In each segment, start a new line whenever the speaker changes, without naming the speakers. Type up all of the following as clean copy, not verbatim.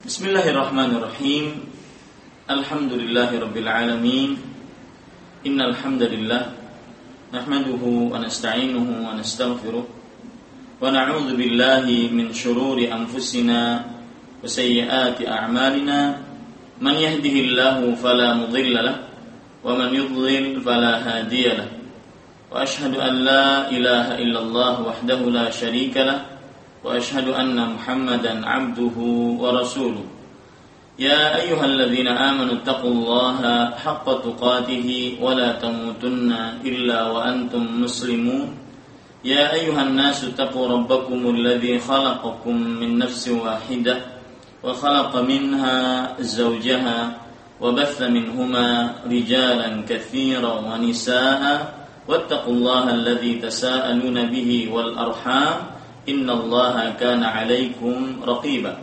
Bismillahirrahmanirrahim. Alhamdulillahirabbil alamin. Innal hamdalillah nahmaduhu wa nasta'inuhu wa nastaghfiruh wa na'udzu billahi min shururi anfusina wa sayyiati a'malina. Man yahdihillahu fala mudilla lahu wa man yudlil fala hadiya lahu. Wa ashhadu an la ilaha illallah wahdahu la syarika lahu wa ashhadu anna Muhammadan 'abduhu wa rasuluh. Ya ayyuhalladzina amanu taqullaha haqqa tuqatih wa la tamutunna illa wa antum muslimun. Ya ayyuhan nasu taqu rabbakumul ladzi khalaqakum min nafsin wahidah wa khalaqa minha zawjaha wa batha minhuma rijalan katsiran wa nisaa'a wattaqullaha alladzi tasaaluna bihi wal arham innallaha kana 'alaikum raqiba.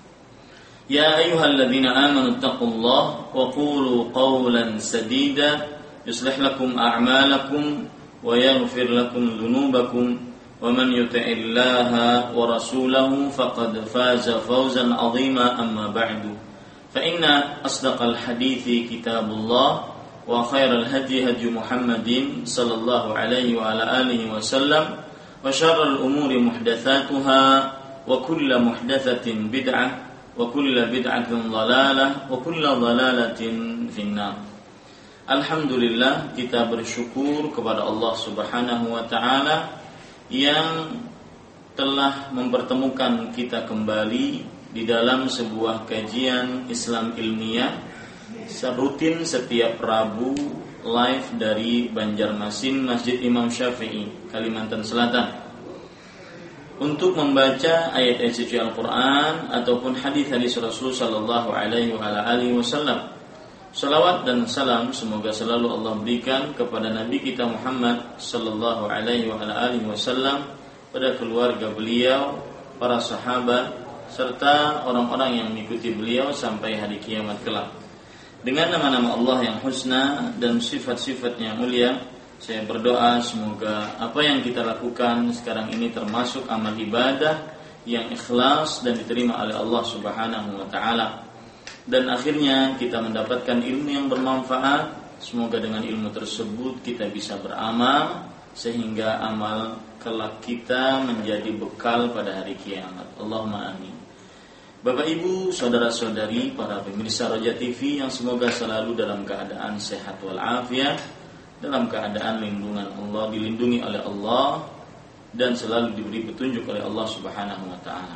Ya ayyuhalladzina amanu taqullaha wa qulu qawlan sadida yuslih lakum a'malakum wa yaghfir lakum dhunubakum wa man yuti'illaha wa rasulahu faqad faza fawzan 'azima amma ba'du. Fa inna asdaqal hadithi kitabullah wa khairal hadi hadi Muhammadin sallallahu alaihi wa ala alihi wasallam wa syarrul umuri muhdatsatuha wa kullu muhdatsatin bid'ah wa kullu bid'atin dhalalah wa kullu dhalalatin finnar. Alhamdulillah, kita bersyukur kepada Allah Subhanahu wa taala yang telah mempertemukan kita kembali di dalam sebuah kajian Islam ilmiah rutin setiap Rabu live dari Banjarmasin, Masjid Imam Syafi'i, Kalimantan Selatan, untuk membaca ayat-ayat suci Al-Quran ataupun hadis-hadis Rasul sallallahu alaihi wasallam. Salawat dan salam semoga selalu Allah berikan kepada Nabi kita Muhammad sallallahu alaihi wasallam, pada keluarga beliau, para sahabat, serta orang-orang yang mengikuti beliau sampai hari kiamat kelak. Dengan nama-nama Allah yang husna dan sifat-sifat yang mulia, saya berdoa semoga apa yang kita lakukan sekarang ini termasuk amal ibadah yang ikhlas dan diterima oleh Allah Subhanahu wa taala. Dan akhirnya kita mendapatkan ilmu yang bermanfaat. Semoga dengan ilmu tersebut kita bisa beramal sehingga amal kelak kita menjadi bekal pada hari kiamat. Allahumma amin. Bapak Ibu, saudara-saudari, para pemirsa Roja TV yang semoga selalu dalam keadaan sehat walafiat, dalam keadaan lindungan Allah, dilindungi oleh Allah dan selalu diberi petunjuk oleh Allah Subhanahu wa taala.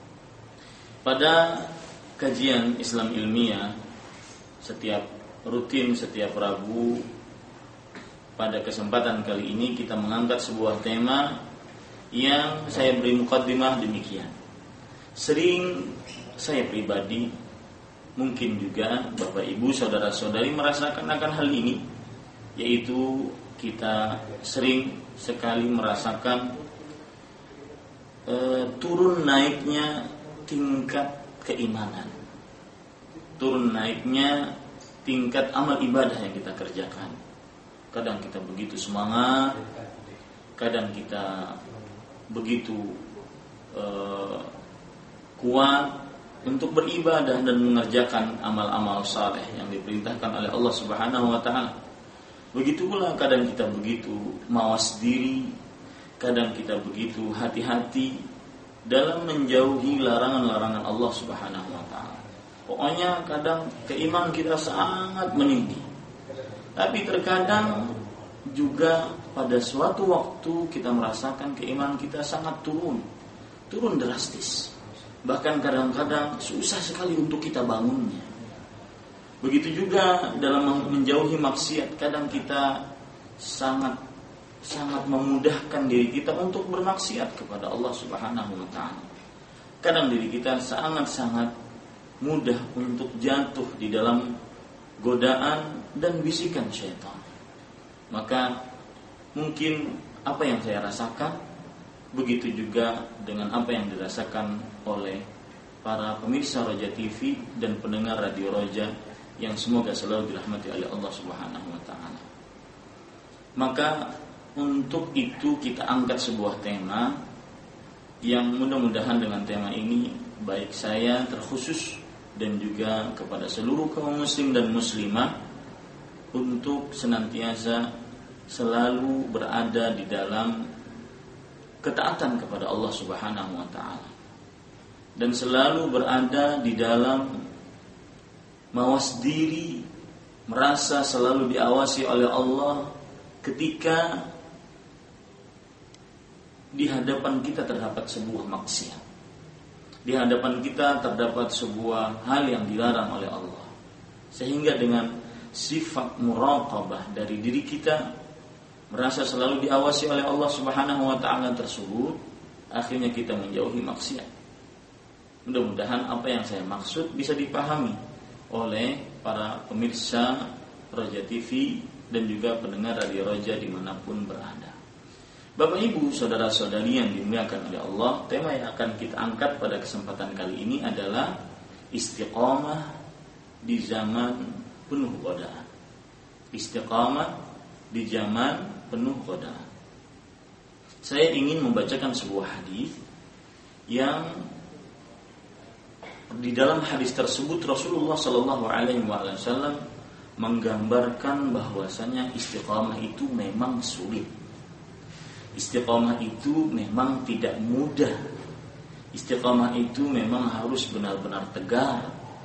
Pada kajian Islam ilmiah setiap Rabu, pada kesempatan kali ini kita mengangkat sebuah tema yang saya beri mukaddimah demikian. Sering saya pribadi, mungkin juga Bapak Ibu saudara-saudari merasakan akan hal ini, yaitu kita sering sekali merasakan turun naiknya tingkat keimanan, turun naiknya tingkat amal ibadah yang kita kerjakan. Kadang kita begitu semangat, kadang kita begitu kuat untuk beribadah dan mengerjakan amal-amal saleh yang diperintahkan oleh Allah Subhanahu wa taala. Begitu pula kadang kita begitu mawas diri, kadang kita begitu hati-hati dalam menjauhi larangan-larangan Allah Subhanahu wa taala. Pokoknya kadang keimanan kita sangat meninggi. Tapi terkadang juga pada suatu waktu kita merasakan keimanan kita sangat turun drastis. Bahkan kadang-kadang susah sekali untuk kita bangunnya. Begitu juga dalam menjauhi maksiat, kadang kita sangat memudahkan diri kita untuk bermaksiat kepada Allah Subhanahu wa taala. Kadang diri kita sangat mudah untuk jatuh di dalam godaan dan bisikan syaitan. Maka mungkin apa yang saya rasakan begitu juga dengan apa yang dirasakan oleh para pemirsa Roja TV dan pendengar Radio Roja yang semoga selalu dirahmati oleh Allah Subhanahu wa taala. Maka untuk itu kita angkat sebuah tema yang mudah-mudahan dengan tema ini baik saya terkhusus dan juga kepada seluruh kaum muslim dan muslimah untuk senantiasa selalu berada di dalam ketaatan kepada Allah Subhanahu wa taala dan selalu berada di dalam mawas diri, merasa selalu diawasi oleh Allah ketika di hadapan kita terdapat sebuah maksiat, di hadapan kita terdapat sebuah hal yang dilarang oleh Allah, sehingga dengan sifat muraqabah dari diri kita, merasa selalu diawasi oleh Allah Subhanahu wa taala tersebut, akhirnya kita menjauhi maksiat. Mudah-mudahan apa yang saya maksud bisa dipahami oleh para pemirsa Roja TV dan juga pendengar Radio Roja dimanapun berada. Bapak Ibu, saudara-saudari yang dimuliakan oleh Allah, tema yang akan kita angkat pada kesempatan kali ini adalah istiqamah di zaman penuh godaan. Istiqamah di zaman penuh godaan. Saya ingin membacakan sebuah hadis yang di dalam hadis tersebut Rasulullah Shallallahu Alaihi Wasallam menggambarkan bahwasanya istiqamah itu memang sulit. Istiqamah itu memang tidak mudah. Istiqamah itu memang harus benar-benar tegar,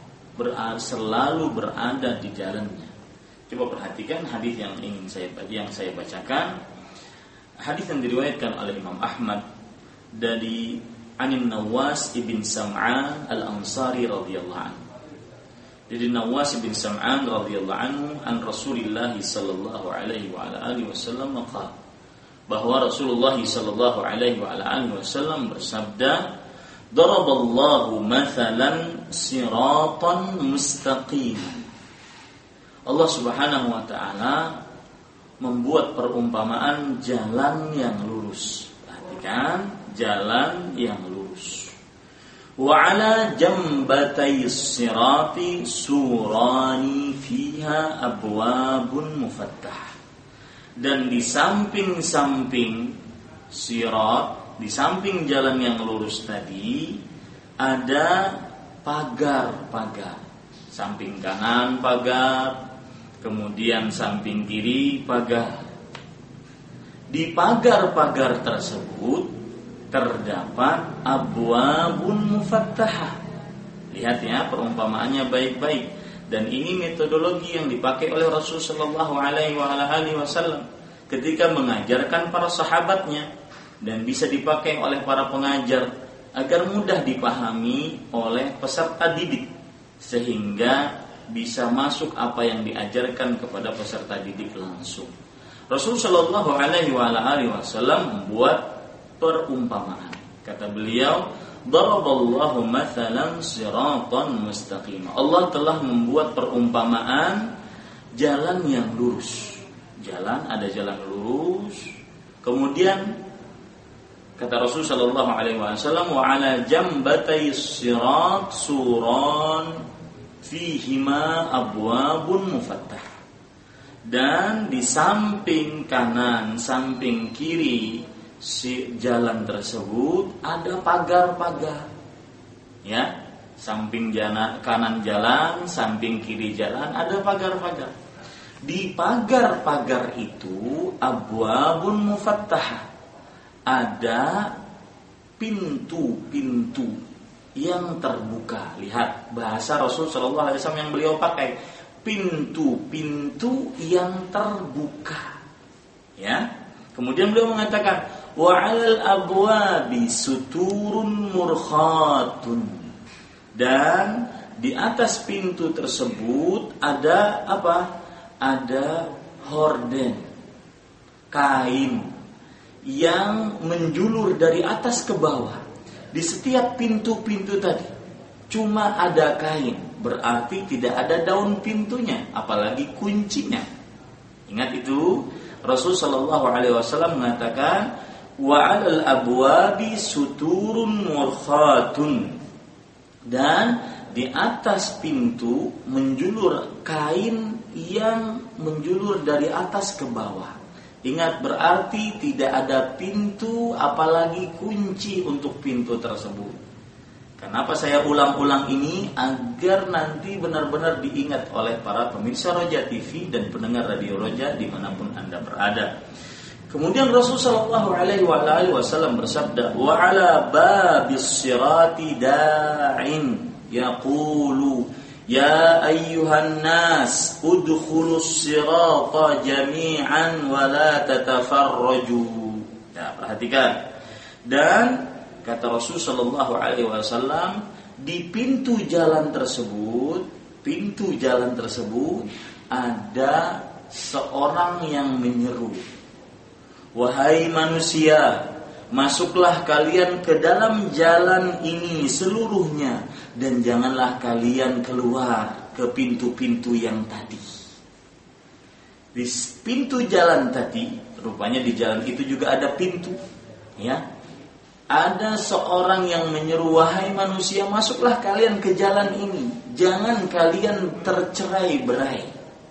selalu berada di jalannya. Coba perhatikan hadis yang saya bacakan. Hadis yang diriwayatkan oleh Imam Ahmad dari Anin Nawas ibn Sam'an al-Ansari radhiyallahu anhu. Dari Nawas ibn Sam'an radhiyallahu anhu an Rasulillah sallallahu alaihi wa ala alihi wasallam qala, bahwa Rasulullah sallallahu alaihi wa ala alihi wasallam bersabda, daraballahu mathalan siratan mustaqiman. Allah Subhanahu wa taala membuat perumpamaan jalan yang lurus. Perhatikan, jalan yang lurus. Wa ala jambatay sirati surani fiha abwabun mufattah. Dan di samping-samping sirat, di samping jalan yang lurus tadi ada pagar-pagar. Samping kanan pagar, kemudian samping kiri pagar. Di pagar-pagar tersebut terdapat abwabun mufattahah. Lihat ya, perumpamaannya baik-baik. Dan ini metodologi yang dipakai oleh Rasulullah SAW ketika mengajarkan para sahabatnya, dan bisa dipakai oleh para pengajar agar mudah dipahami oleh peserta didik, sehingga bisa masuk apa yang diajarkan kepada peserta didik langsung. Rasulullah SAW membuat perumpamaan. Kata beliau, daraballahu mathalan siratan mustaqima. Allah telah membuat perumpamaan jalan yang lurus. Jalan, ada jalan lurus. Kemudian kata Rasul sallallahu alaihi wasallam, wa ala jambatay sirat suran fihima abwabun mufattah. Dan di samping kanan, samping kiri si jalan tersebut ada pagar-pagar. Ya, samping kanan jalan, samping kiri jalan ada pagar-pagar. Di pagar-pagar itu abwabun mufattah, ada pintu-pintu yang terbuka. Lihat bahasa Rasul sallallahu alaihi wasallam yang beliau pakai, pintu-pintu yang terbuka. Ya. Kemudian beliau mengatakan, wa 'alal abwabi suturun murkhatun. Dan di atas pintu tersebut ada apa? Ada horden, kain yang menjulur dari atas ke bawah. Di setiap pintu-pintu tadi cuma ada kain, berarti tidak ada daun pintunya, apalagi kuncinya. Ingat itu, Rasul sallallahu alaihi wasallam mengatakan, wa 'alal abwabi suturun murkhatun. Dan di atas pintu menjulur kain yang menjulur dari atas ke bawah. Ingat, berarti tidak ada pintu apalagi kunci untuk pintu tersebut. Kenapa saya ulang-ulang ini? Agar nanti benar-benar diingat oleh para pemirsa Roja TV dan pendengar Radio Roja dimanapun Anda berada. Kemudian Rasulullah SAW bersabda, wa ala babis sirati da'in yaqulu ya ayyuhan nas udkhulus sirata jami'an wa la tatafarraju. Ya, perhatikan. Dan kata Rasulullah SAW, di pintu jalan tersebut ada seorang yang menyeru, wahai manusia, masuklah kalian ke dalam jalan ini seluruhnya, dan janganlah kalian keluar ke pintu-pintu yang tadi. Di pintu jalan tadi, rupanya di jalan itu juga ada pintu, ya. Ada seorang yang menyeru, wahai manusia, masuklah kalian ke jalan ini, jangan kalian tercerai-berai.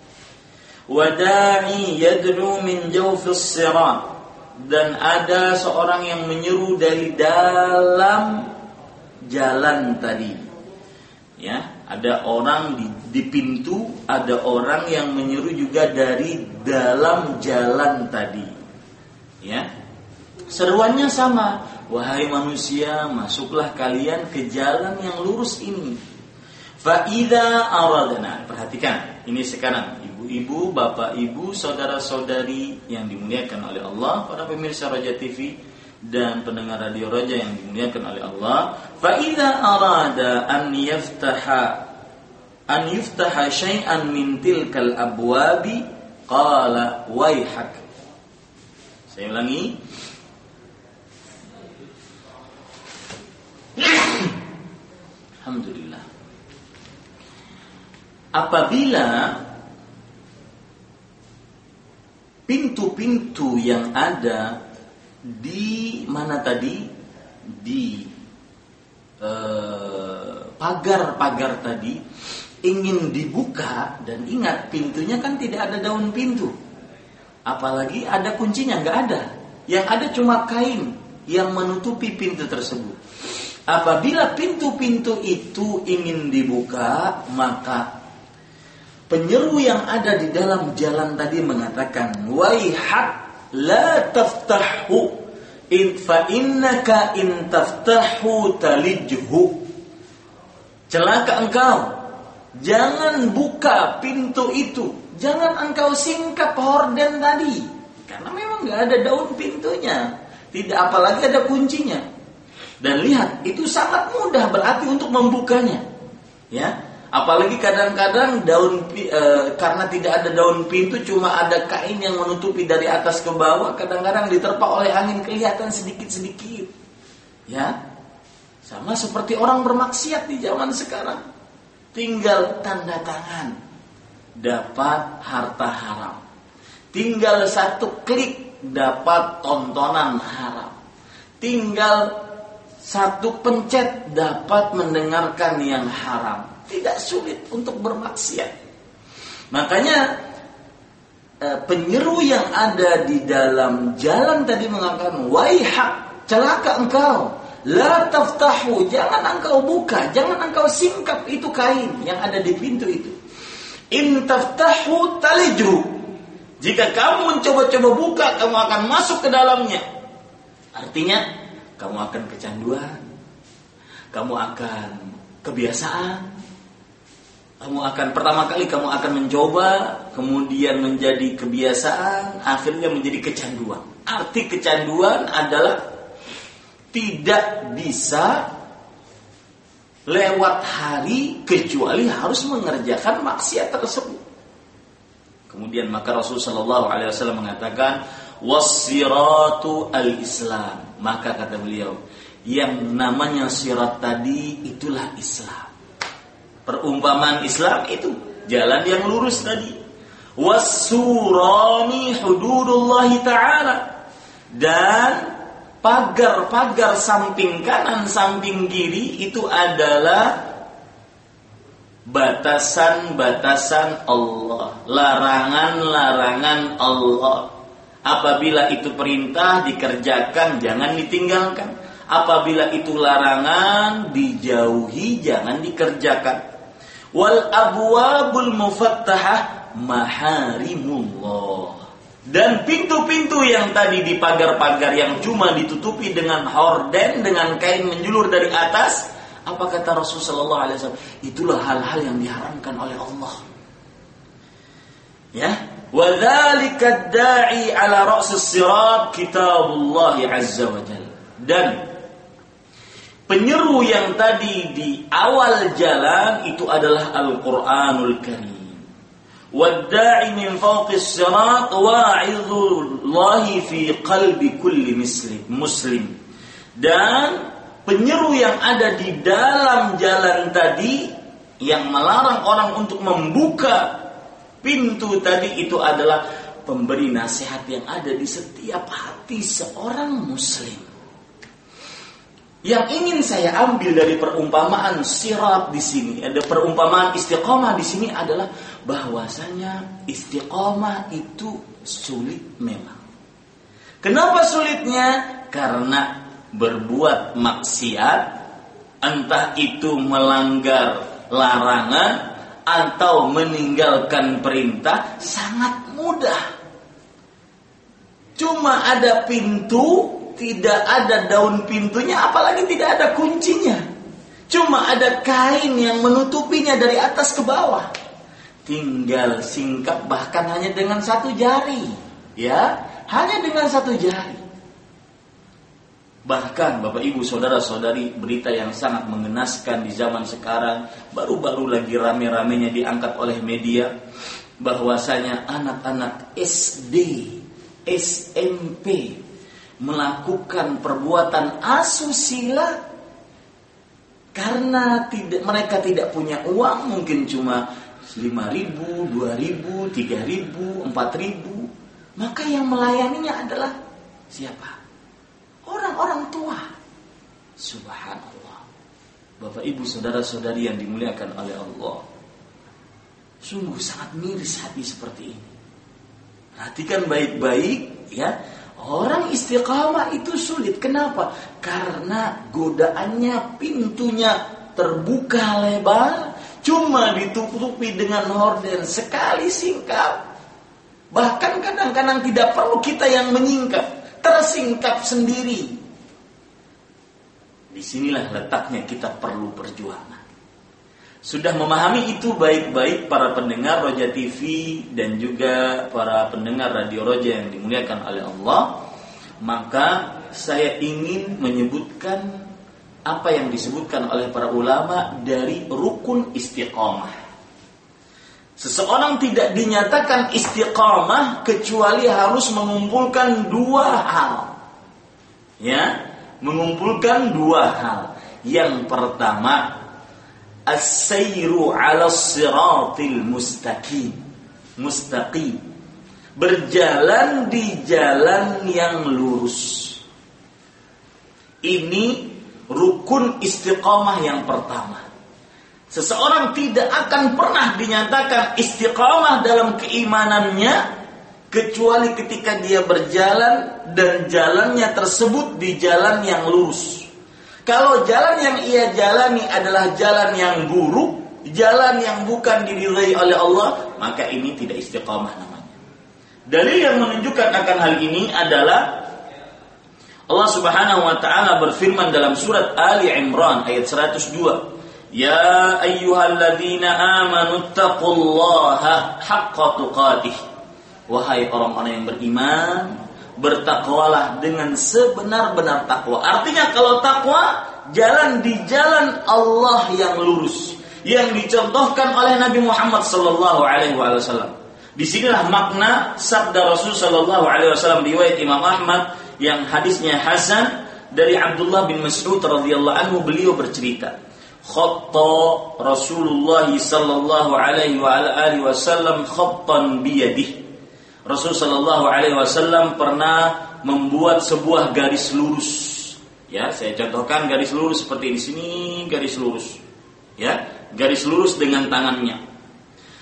Wada'i yad'u min jawfis sirat, dan ada seorang yang menyeru dari dalam jalan tadi. Ya, ada orang di pintu, ada orang yang menyeru juga dari dalam jalan tadi. Ya. Seruannya sama, wahai manusia, masuklah kalian ke jalan yang lurus ini. Fa idza aradna, perhatikan, ini sekarang ibu-ibu, bapak ibu, saudara-saudari yang dimuliakan oleh Allah, para pemirsa Roja TV dan pendengar Radio Roja yang dimuliakan oleh Allah. Fa idza arada an yuftaha syai'an min tilkal abwabi qala waihak. Saya ulangi. Alhamdulillah. Apabila pintu-pintu yang ada di mana tadi, di pagar-pagar tadi ingin dibuka, dan ingat pintunya kan tidak ada daun pintu, apalagi ada kuncinya, nggak ada. Yang ada cuma kain yang menutupi pintu tersebut. Apabila pintu-pintu itu ingin dibuka, maka penyeru yang ada di dalam jalan tadi mengatakan, waihak la taftahu fa innaka in taftahu talijhu. Celaka engkau, jangan buka pintu itu, jangan engkau singkap horden tadi, karena memang nggak ada daun pintunya, tidak apalagi ada kuncinya. Dan lihat, itu sangat mudah berarti untuk membukanya, ya. Apalagi kadang-kadang karena tidak ada daun pintu, cuma ada kain yang menutupi dari atas ke bawah, kadang-kadang diterpa oleh angin kelihatan sedikit-sedikit, ya. Sama seperti orang bermaksiat di zaman sekarang, tinggal tanda tangan dapat harta haram, tinggal satu klik dapat tontonan haram, tinggal satu pencet dapat mendengarkan yang haram. Tidak sulit untuk bermaksiat. Makanya penyeru yang ada di dalam jalan tadi mengatakan, waihak, celaka engkau, la taftahu, jangan engkau buka, jangan engkau singkap itu kain yang ada di pintu itu. In taftahu talijhu, jika kamu mencoba-coba buka, kamu akan masuk ke dalamnya. Artinya kamu akan kecanduan, kamu akan kebiasaan, pertama kali kamu akan mencoba, kemudian menjadi kebiasaan, akhirnya menjadi kecanduan. Arti kecanduan adalah tidak bisa lewat hari kecuali harus mengerjakan maksiat tersebut. Kemudian maka Rasulullah SAW mengatakan, was-siratu al-Islam. Maka kata beliau, yang namanya sirat tadi itulah Islam. Perumpamaan Islam itu jalan yang lurus tadi. Was-surani hududullahi ta'ala. Dan pagar-pagar samping kanan, samping kiri itu adalah batasan-batasan Allah, larangan-larangan Allah. Apabila itu perintah dikerjakan, jangan ditinggalkan. Apabila itu larangan, dijauhi, jangan dikerjakan. Wal abwabul mufattahah maharimullah. Dan pintu-pintu yang tadi di pagar-pagar yang cuma ditutupi dengan horden, dengan kain menjulur dari atas, apa kata Rasulullah SAW? Itulah hal-hal yang diharamkan oleh Allah. Ya, wa dzalika ad-da'i ala ra'sis sirat kitabullah azza wa jalla. Dan penyeru yang tadi di awal jalan itu adalah Al-Qur'anul Karim. Wad-da'i min fawqis sirat wa'izullahi fi qalbi kulli muslim. Dan penyeru yang ada di dalam jalan tadi yang melarang orang untuk membuka pintu tadi itu adalah pemberi nasihat yang ada di setiap hati seorang muslim. Yang ingin saya ambil dari perumpamaan sirat di sini, ada perumpamaan istiqomah di sini adalah bahwasanya istiqomah itu sulit memang. Kenapa sulitnya? Karena berbuat maksiat, entah itu melanggar larangan atau meninggalkan perintah sangat mudah. Cuma ada pintu, tidak ada daun pintunya, apalagi tidak ada kuncinya. Cuma ada kain yang menutupinya dari atas ke bawah. Tinggal singkap, bahkan hanya dengan satu jari. Ya, hanya dengan satu jari. Bahkan Bapak Ibu Saudara-saudari, berita yang sangat mengenaskan di zaman sekarang, baru-baru lagi rame-ramenya diangkat oleh media, bahwasanya anak-anak SD, SMP melakukan perbuatan asusila karena mereka tidak punya uang, mungkin cuma 5.000, 2.000, 3.000, 4.000. Maka yang melayaninya adalah siapa? Orang-orang tua. Subhanallah. Bapak Ibu Saudara-saudari yang dimuliakan oleh Allah, sungguh sangat miris hati seperti ini. Perhatikan baik-baik ya. Orang istiqamah itu sulit. Kenapa? Karena godaannya, pintunya terbuka lebar, cuma ditutupi dengan horden, sekali singkap. Bahkan kadang-kadang tidak perlu kita yang menyingkap, tersingkap sendiri. Disinilah letaknya kita perlu perjuangan. Sudah memahami itu baik-baik para pendengar Roja TV dan juga para pendengar Radio Roja yang dimuliakan oleh Allah, maka saya ingin menyebutkan apa yang disebutkan oleh para ulama dari rukun istiqamah. Seseorang tidak dinyatakan istiqamah kecuali harus mengumpulkan dua hal. Ya, mengumpulkan dua hal. Yang pertama, as-sayru 'ala as-siratil mustaqim. Berjalan di jalan yang lurus. Ini rukun istiqamah yang pertama. Seseorang tidak akan pernah dinyatakan istiqamah dalam keimanannya kecuali ketika dia berjalan dan jalannya tersebut di jalan yang lurus. Kalau jalan yang ia jalani adalah jalan yang buruk, jalan yang bukan diridhai oleh Allah, maka ini tidak istiqamah namanya. Dalil yang menunjukkan akan hal ini adalah Allah Subhanahu wa taala berfirman dalam surat Ali Imran ayat 102. Ya ayyuhalladzina amanu taqullaha haqqa tuqatih. Wahai orang-orang yang beriman, bertakwalah dengan sebenar-benar takwa. Artinya kalau takwa, jalan di jalan Allah yang lurus, yang dicontohkan oleh Nabi Muhammad sallallahu alaihi wasallam. Disinilah makna sabda Rasul sallallahu alaihi wasallam riwayat Imam Ahmad yang hadisnya hasan dari Abdullah bin Mas'ud radhiyallahu anhu. Beliau bercerita, khatta Rasulullah sallallahu alaihi wasallam khattan biyadihi. Rasul sallallahu alaihi wasallam pernah membuat sebuah garis lurus. Ya, saya contohkan garis lurus seperti di sini, garis lurus. Ya, garis lurus dengan tangannya.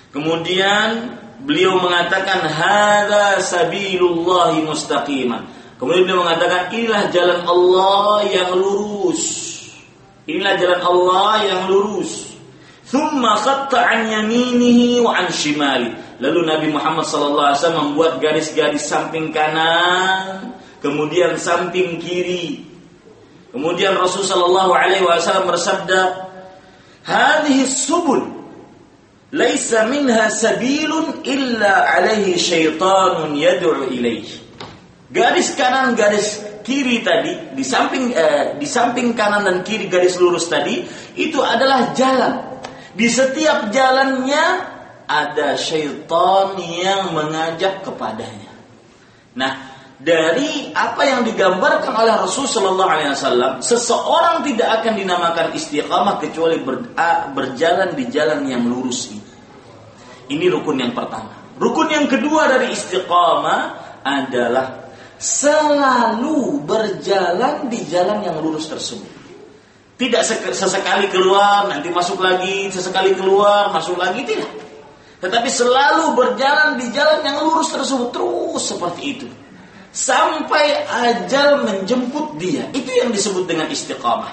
Kemudian beliau mengatakan hadza sabilullahi mustaqiman. Kemudian beliau mengatakan, inilah jalan Allah yang lurus. Inilah jalan Allah yang lurus. Thumma khatta an yaminihi wa an shimali. Lalu Nabi Muhammad SAW membuat garis-garis samping kanan, kemudian samping kiri. Kemudian Rasulullah SAW bersabda, hadhihi subul laisa minha sabilun illa alaihi syaitanun yad'u ilaihi. Garis kanan, garis kiri tadi, di samping kanan dan kiri garis lurus tadi, itu adalah jalan. Di setiap jalannya ada syaitan yang mengajak kepadanya. Nah, dari apa yang digambarkan oleh Rasulullah SAW, seseorang tidak akan dinamakan istiqamah kecuali berjalan di jalan yang lurus ini. Ini rukun yang pertama. Rukun yang kedua dari istiqamah adalah selalu berjalan di jalan yang lurus tersebut. Tidak sesekali keluar, nanti masuk lagi, sesekali keluar, masuk lagi, tidak. Tetapi selalu berjalan di jalan yang lurus tersebut, terus seperti itu. Sampai ajal menjemput dia. Itu yang disebut dengan istiqamah.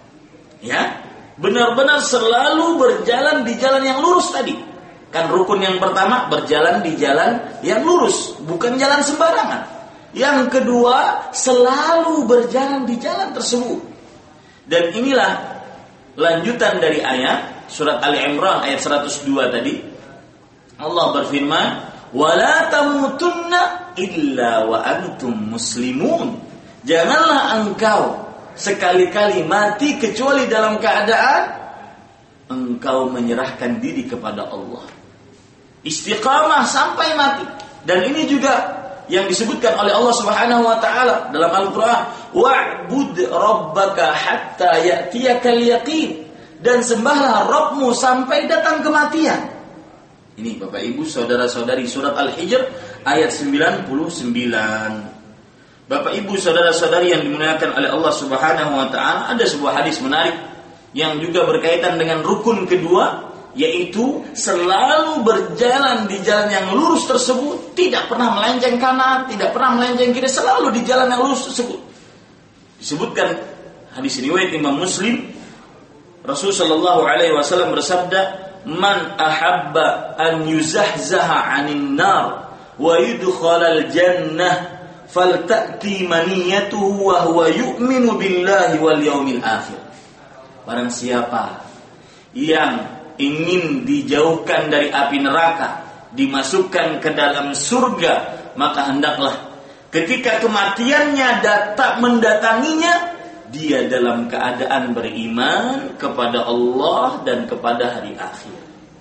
Ya, benar-benar selalu berjalan di jalan yang lurus tadi. Kan rukun yang pertama, berjalan di jalan yang lurus, bukan jalan sembarangan. Yang kedua, selalu berjalan di jalan tersebut. Dan inilah lanjutan dari ayat surat Ali Imran ayat 102 tadi. Allah berfirman, "Wala tamutunna illa wa antum muslimun." Janganlah engkau sekali-kali mati kecuali dalam keadaan engkau menyerahkan diri kepada Allah. Istiqamah sampai mati. Dan ini juga yang disebutkan oleh Allah Subhanahu wa taala dalam Al-Qur'an, wa'bud rabbaka hatta ya'tiyakal yaqin, dan sembahlah Rabbmu sampai datang kematian. Ini Bapak Ibu saudara-saudari surat Al-Hijr ayat 99. Bapak Ibu saudara-saudari yang dimuliakan oleh Allah Subhanahu wa taala, ada sebuah hadis menarik yang juga berkaitan dengan rukun kedua, yaitu selalu berjalan di jalan yang lurus tersebut, tidak pernah melenceng kanan, tidak pernah melenceng kiri, selalu di jalan yang lurus tersebut. Disebutkan hadis riwayat Imam Muslim, Rasulullah SAW bersabda, "Man ahabba an yuzahzaha 'anil nar wa yudkhalal jannah falta'ti maniyatuhu wa huwa yu'minu billahi wal yawmil akhir." Barang siapa yang ingin dijauhkan dari api neraka, dimasukkan ke dalam surga, maka hendaklah ketika kematiannya mendatanginya, dia dalam keadaan beriman kepada Allah dan kepada hari akhir.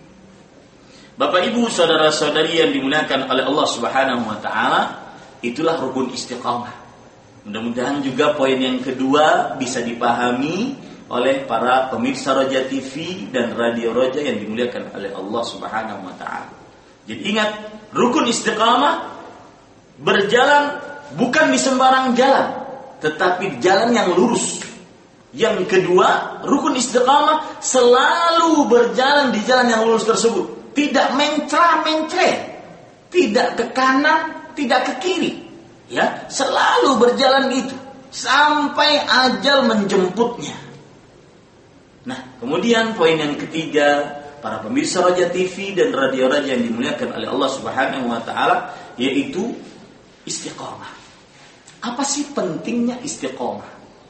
Bapak Ibu saudara-saudari yang dimuliakan oleh Allah Subhanahu wa taala, itulah rukun istiqamah. Mudah-mudahan juga poin yang kedua bisa dipahami oleh para pemirsa Roja TV dan Radio Roja yang dimuliakan oleh Allah Subhanahu wa taala. Jadi ingat, rukun istiqamah berjalan bukan di sembarang jalan, tetapi jalan yang lurus. Yang kedua, rukun istiqamah selalu berjalan di jalan yang lurus tersebut, tidak mencra-mencre, tidak ke kanan, tidak ke kiri. Ya, selalu berjalan itu sampai ajal menjemputnya. Nah, kemudian poin yang ketiga, para pemirsa Roja TV dan Radio Roja yang dimuliakan oleh Allah Subhanahu wa taala, yaitu istiqamah. Apa sih pentingnya istiqamah?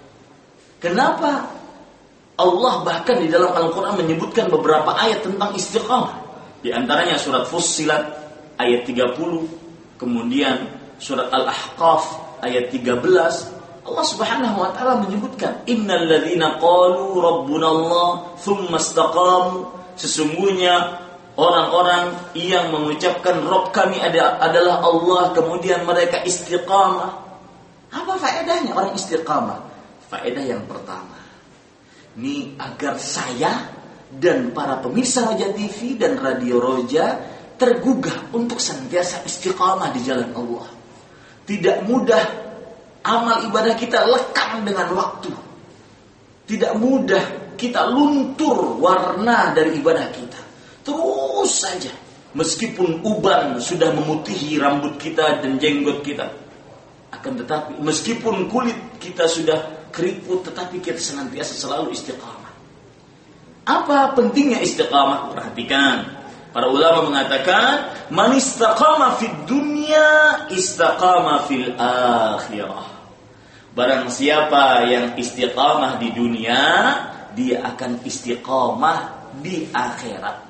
Kenapa Allah bahkan di dalam Al-Qur'an menyebutkan beberapa ayat tentang istiqamah? Di antaranya surat Fussilat ayat 30, kemudian surat Al-Ahqaf ayat 13. Allah Subhanahu wa taala menyebutkan, innal ladzina qalu rabbuna Allah tsumma istaqamu, sesungguhnya orang-orang yang mengucapkan Rabb kami adalah Allah, kemudian mereka istiqamah. Apa faedahnya orang istiqamah? Faedah yang pertama, ini agar saya dan para pemirsa Roja TV dan Radio Roja tergugah untuk senantiasa istiqamah di jalan Allah. Tidak mudah amal ibadah kita lekang dengan waktu. Tidak mudah kita luntur warna dari ibadah kita. Terus saja, meskipun uban sudah memutihi rambut kita dan jenggot kita, Akan tetapi meskipun kulit kita sudah keriput, tetapi kita senantiasa selalu istiqamah. Apa pentingnya istiqamah? Perhatikan. Para ulama mengatakan, man istaqama fid dunya istaqama fil akhirah. Barang siapa yang istiqamah di dunia, dia akan istiqamah di akhirat.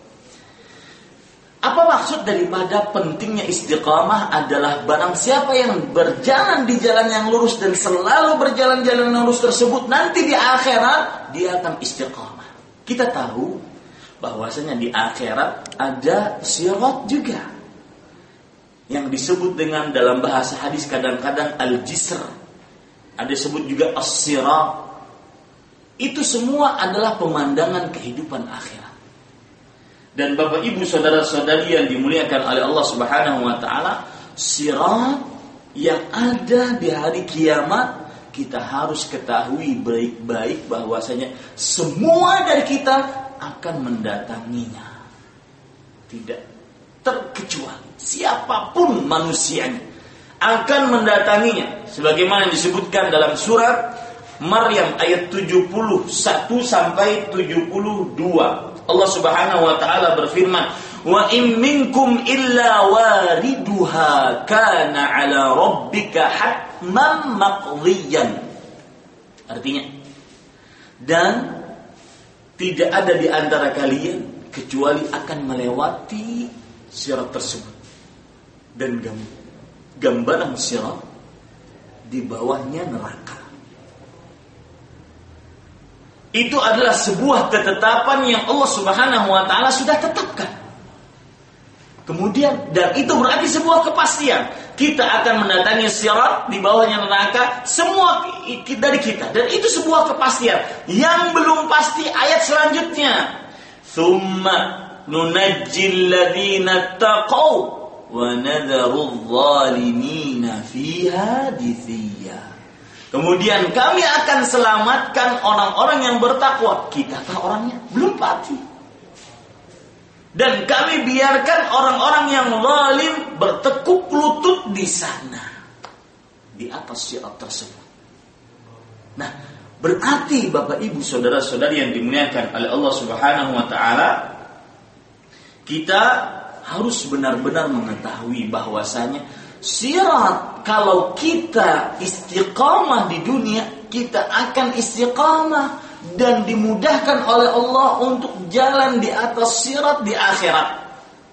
Apa maksud daripada pentingnya istiqamah adalah barang siapa yang berjalan di jalan yang lurus dan selalu berjalan-jalan lurus tersebut, nanti di akhirat dia akan istiqamah. Kita tahu bahwasanya di akhirat ada sirat juga, yang disebut dengan dalam bahasa hadis kadang-kadang al-jisr, ada disebut juga as-sirat. Itu semua adalah pemandangan kehidupan akhirat. Dan Bapak Ibu saudara-saudari yang dimuliakan oleh Allah Subhanahu wa taala, sirat yang ada di hari kiamat, kita harus ketahui baik-baik bahwasanya semua dari kita akan mendatanginya. Tidak terkecuali siapapun manusianya akan mendatanginya, sebagaimana disebutkan dalam surat Maryam ayat 71 sampai 72. Allah Subhanahu wa taala berfirman, "Wa in minkum illa wariduha kana 'ala rabbika hatman maqdiyan." Artinya, dan tidak ada di antara kalian kecuali akan melewati sirat tersebut. Dan gambaran sirat di bawahnya neraka. Itu adalah sebuah ketetapan yang Allah Subhanahu wa taala sudah tetapkan. Kemudian, dan itu berarti sebuah kepastian. Kita akan mendatangi sirat, di bawahnya neraka, semua dari kita. Dan itu sebuah kepastian. Yang belum pasti ayat selanjutnya. Tsumma nunajjil ladzina taqaw wa nadharul zalimina fiha jithiya. Kemudian kami akan selamatkan orang-orang yang bertakwa. Kitakah orangnya? Belum pasti. Dan kami biarkan orang-orang yang zalim bertekuk lutut di sana, di atas sirat tersebut. Nah, berarti Bapak Ibu saudara-saudari yang dimuliakan oleh Allah Subhanahu wa taala, kita harus benar-benar mengetahui bahwasanya sirat, kalau kita istiqamah di dunia, kita akan istiqamah dan dimudahkan oleh Allah untuk jalan di atas sirat di akhirat.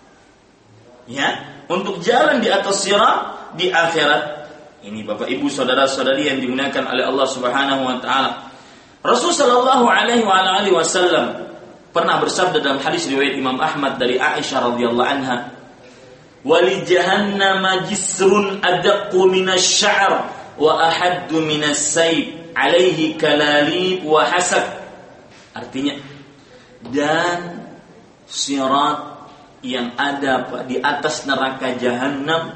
Ya, untuk jalan di atas sirat di akhirat. Ini Bapak Ibu saudara-saudari yang dimuliakan oleh Allah Subhanahu wa taala. Rasul sallallahu alaihi wasallam pernah bersabda dalam hadis riwayat Imam Ahmad dari Aisyah radhiyallahu anha, "Wali jahannam jisrun adaqqu minasy sya'r wa ahaddu minas sayf, alaihi kalalib wa hasad." Artinya, dan sirat yang ada di atas neraka jahanam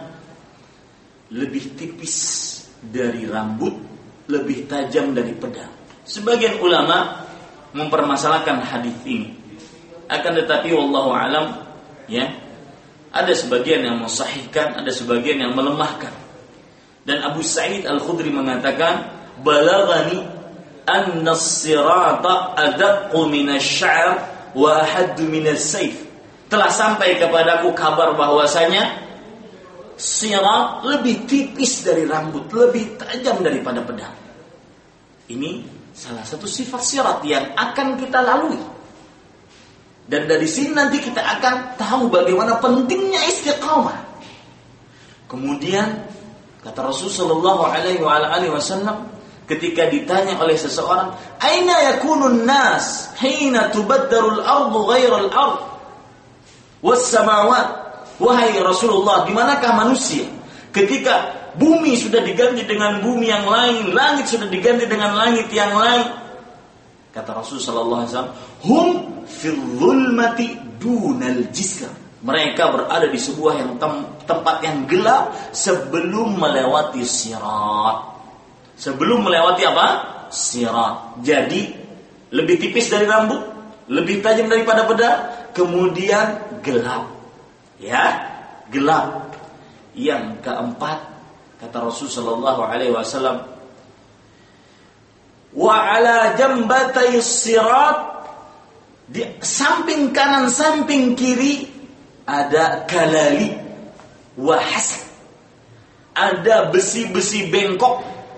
lebih tipis dari rambut, lebih tajam dari pedang. Sebagian ulama mempermasalahkan hadis ini. Akan tetapi wallahu alam, ya, ada sebagian yang mensahihkan, ada sebagian yang melemahkan. Dan Abu Sa'id Al-Khudri mengatakan, "Balaghani anna as-sirata adaqqu minasy sya'r wa ahaddu minas sayf." Telah sampai kepadaku kabar bahwasanya sirat lebih tipis dari rambut, lebih tajam daripada pedang. Ini salah satu sifat sirat yang akan kita lalui. Dan dari sini nanti kita akan tahu bagaimana pentingnya istiqamah. Kemudian kata Rasulullah SAW ketika ditanya oleh seseorang, "Aina yakunun nas hina tubaddarul ardu ghairal ard was samawat?" Wahai Rasulullah, di manakah manusia ketika bumi sudah diganti dengan bumi yang lain, langit sudah diganti dengan langit yang lain? Kata Rasul sallallahu alaihi wasallam, "Hum fil zulmati dunal jisr." Mereka berada di sebuah tempat yang gelap sebelum melewati sirat. Sebelum melewati apa? Sirat. Jadi lebih tipis dari rambut, lebih tajam daripada pedang, kemudian gelap. Ya, gelap. Yang keempat, Kata Rasulullah sallallahu alaihi wasallam, wa ala jambatay sirat, di samping kanan samping kiri ada kalali wa hasad, ada besi-besi bengkok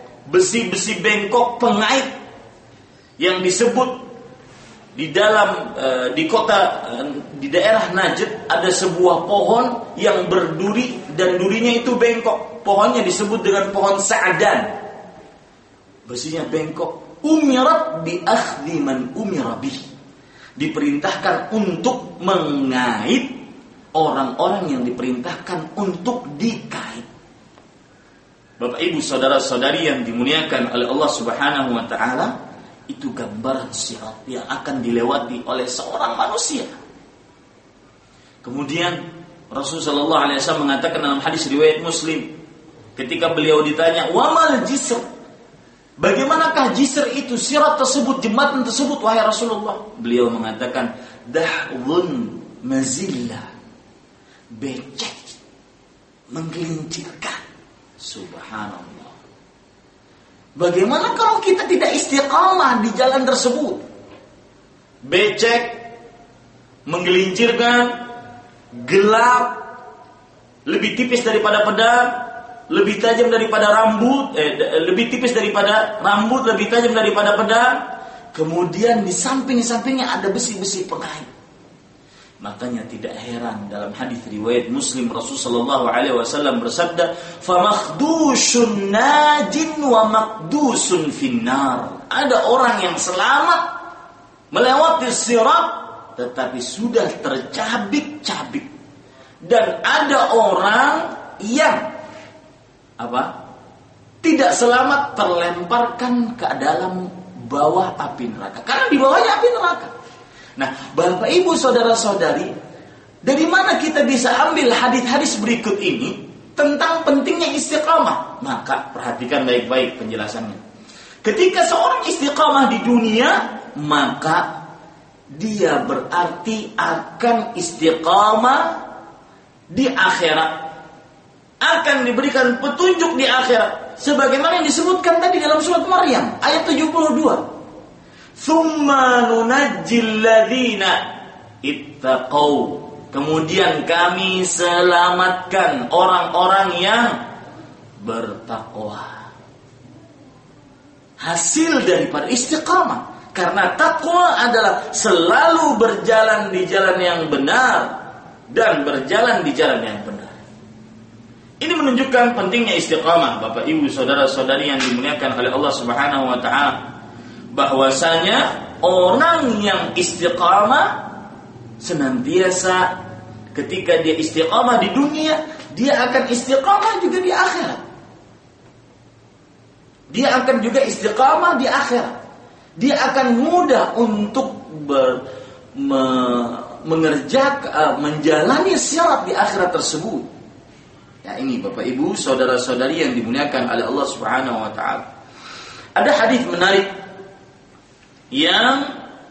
pengait yang disebut di dalam di daerah Najd ada sebuah pohon yang berduri dan durinya itu bengkok. Pohonnya disebut dengan pohon sa'dan. Besinya bengkok. Umirat bi akhdhi man umira bih. Diperintahkan untuk mengait orang-orang yang diperintahkan untuk dikait. Bapak Ibu saudara-saudari yang dimuliakan oleh Allah Subhanahu wa taala, itu gambaran sirat yang akan dilewati oleh seorang manusia. Kemudian Rasulullah sallallahu alaihi wasallam mengatakan dalam hadis riwayat Muslim, ketika beliau ditanya, "Wa mal jisr?" Bagaimanakah jisr itu, sirat tersebut, jembatan tersebut wahai Rasulullah? Beliau mengatakan, "Dahwun mazillah." Becek, menggelincirkan. Subhanallah. Bagaimana kalau kita tidak istiqamah di jalan tersebut? Becek, menggelincirkan, gelap, lebih tipis daripada pedang, lebih tajam daripada rambut, lebih tipis daripada rambut, lebih tajam daripada pedang. Kemudian di samping-sampingnya ada besi-besi pengait. Makanya tidak heran dalam hadis riwayat Muslim Rasulullah sallallahu alaihi wasallam bersabda, "Famakdushun najin wa makdusun finnar." Ada orang yang selamat melewati sirat tetapi sudah tercabik-cabik. Dan ada orang yang tidak selamat, terlemparkan ke dalam bawah api neraka. Karena di bawahnya api neraka. Nah, Bapak Ibu saudara-saudari, dari mana kita bisa ambil hadis-hadis berikut ini tentang pentingnya istiqamah? Maka perhatikan baik-baik penjelasannya. Ketika seorang istiqamah di dunia, maka dia berarti akan istiqamah di akhirat, akan diberikan petunjuk di akhirat, sebagaimana yang disebutkan tadi dalam surat Maryam ayat 72. Tsumma nunajjil ladzina ittaqau. Kemudian kami selamatkan orang-orang yang bertakwa. Hasil daripada istiqamah. Karena takwa adalah selalu berjalan di jalan yang benar dan berjalan di jalan yang benar. Ini menunjukkan pentingnya istiqamah, Bapak Ibu saudara-saudari yang dimuliakan oleh Allah Subhanahu wa taala. Bahwasanya orang yang istiqamah senantiasa ketika dia istiqamah di dunia, dia akan istiqamah juga di akhirat. Dia akan juga istiqamah di akhirat. Dia akan mudah untuk menjalani syarat di akhirat tersebut. Ya, ini Bapak Ibu saudara-saudari yang dimuliakan oleh Allah Subhanahu wa taala. Ada hadis menarik yang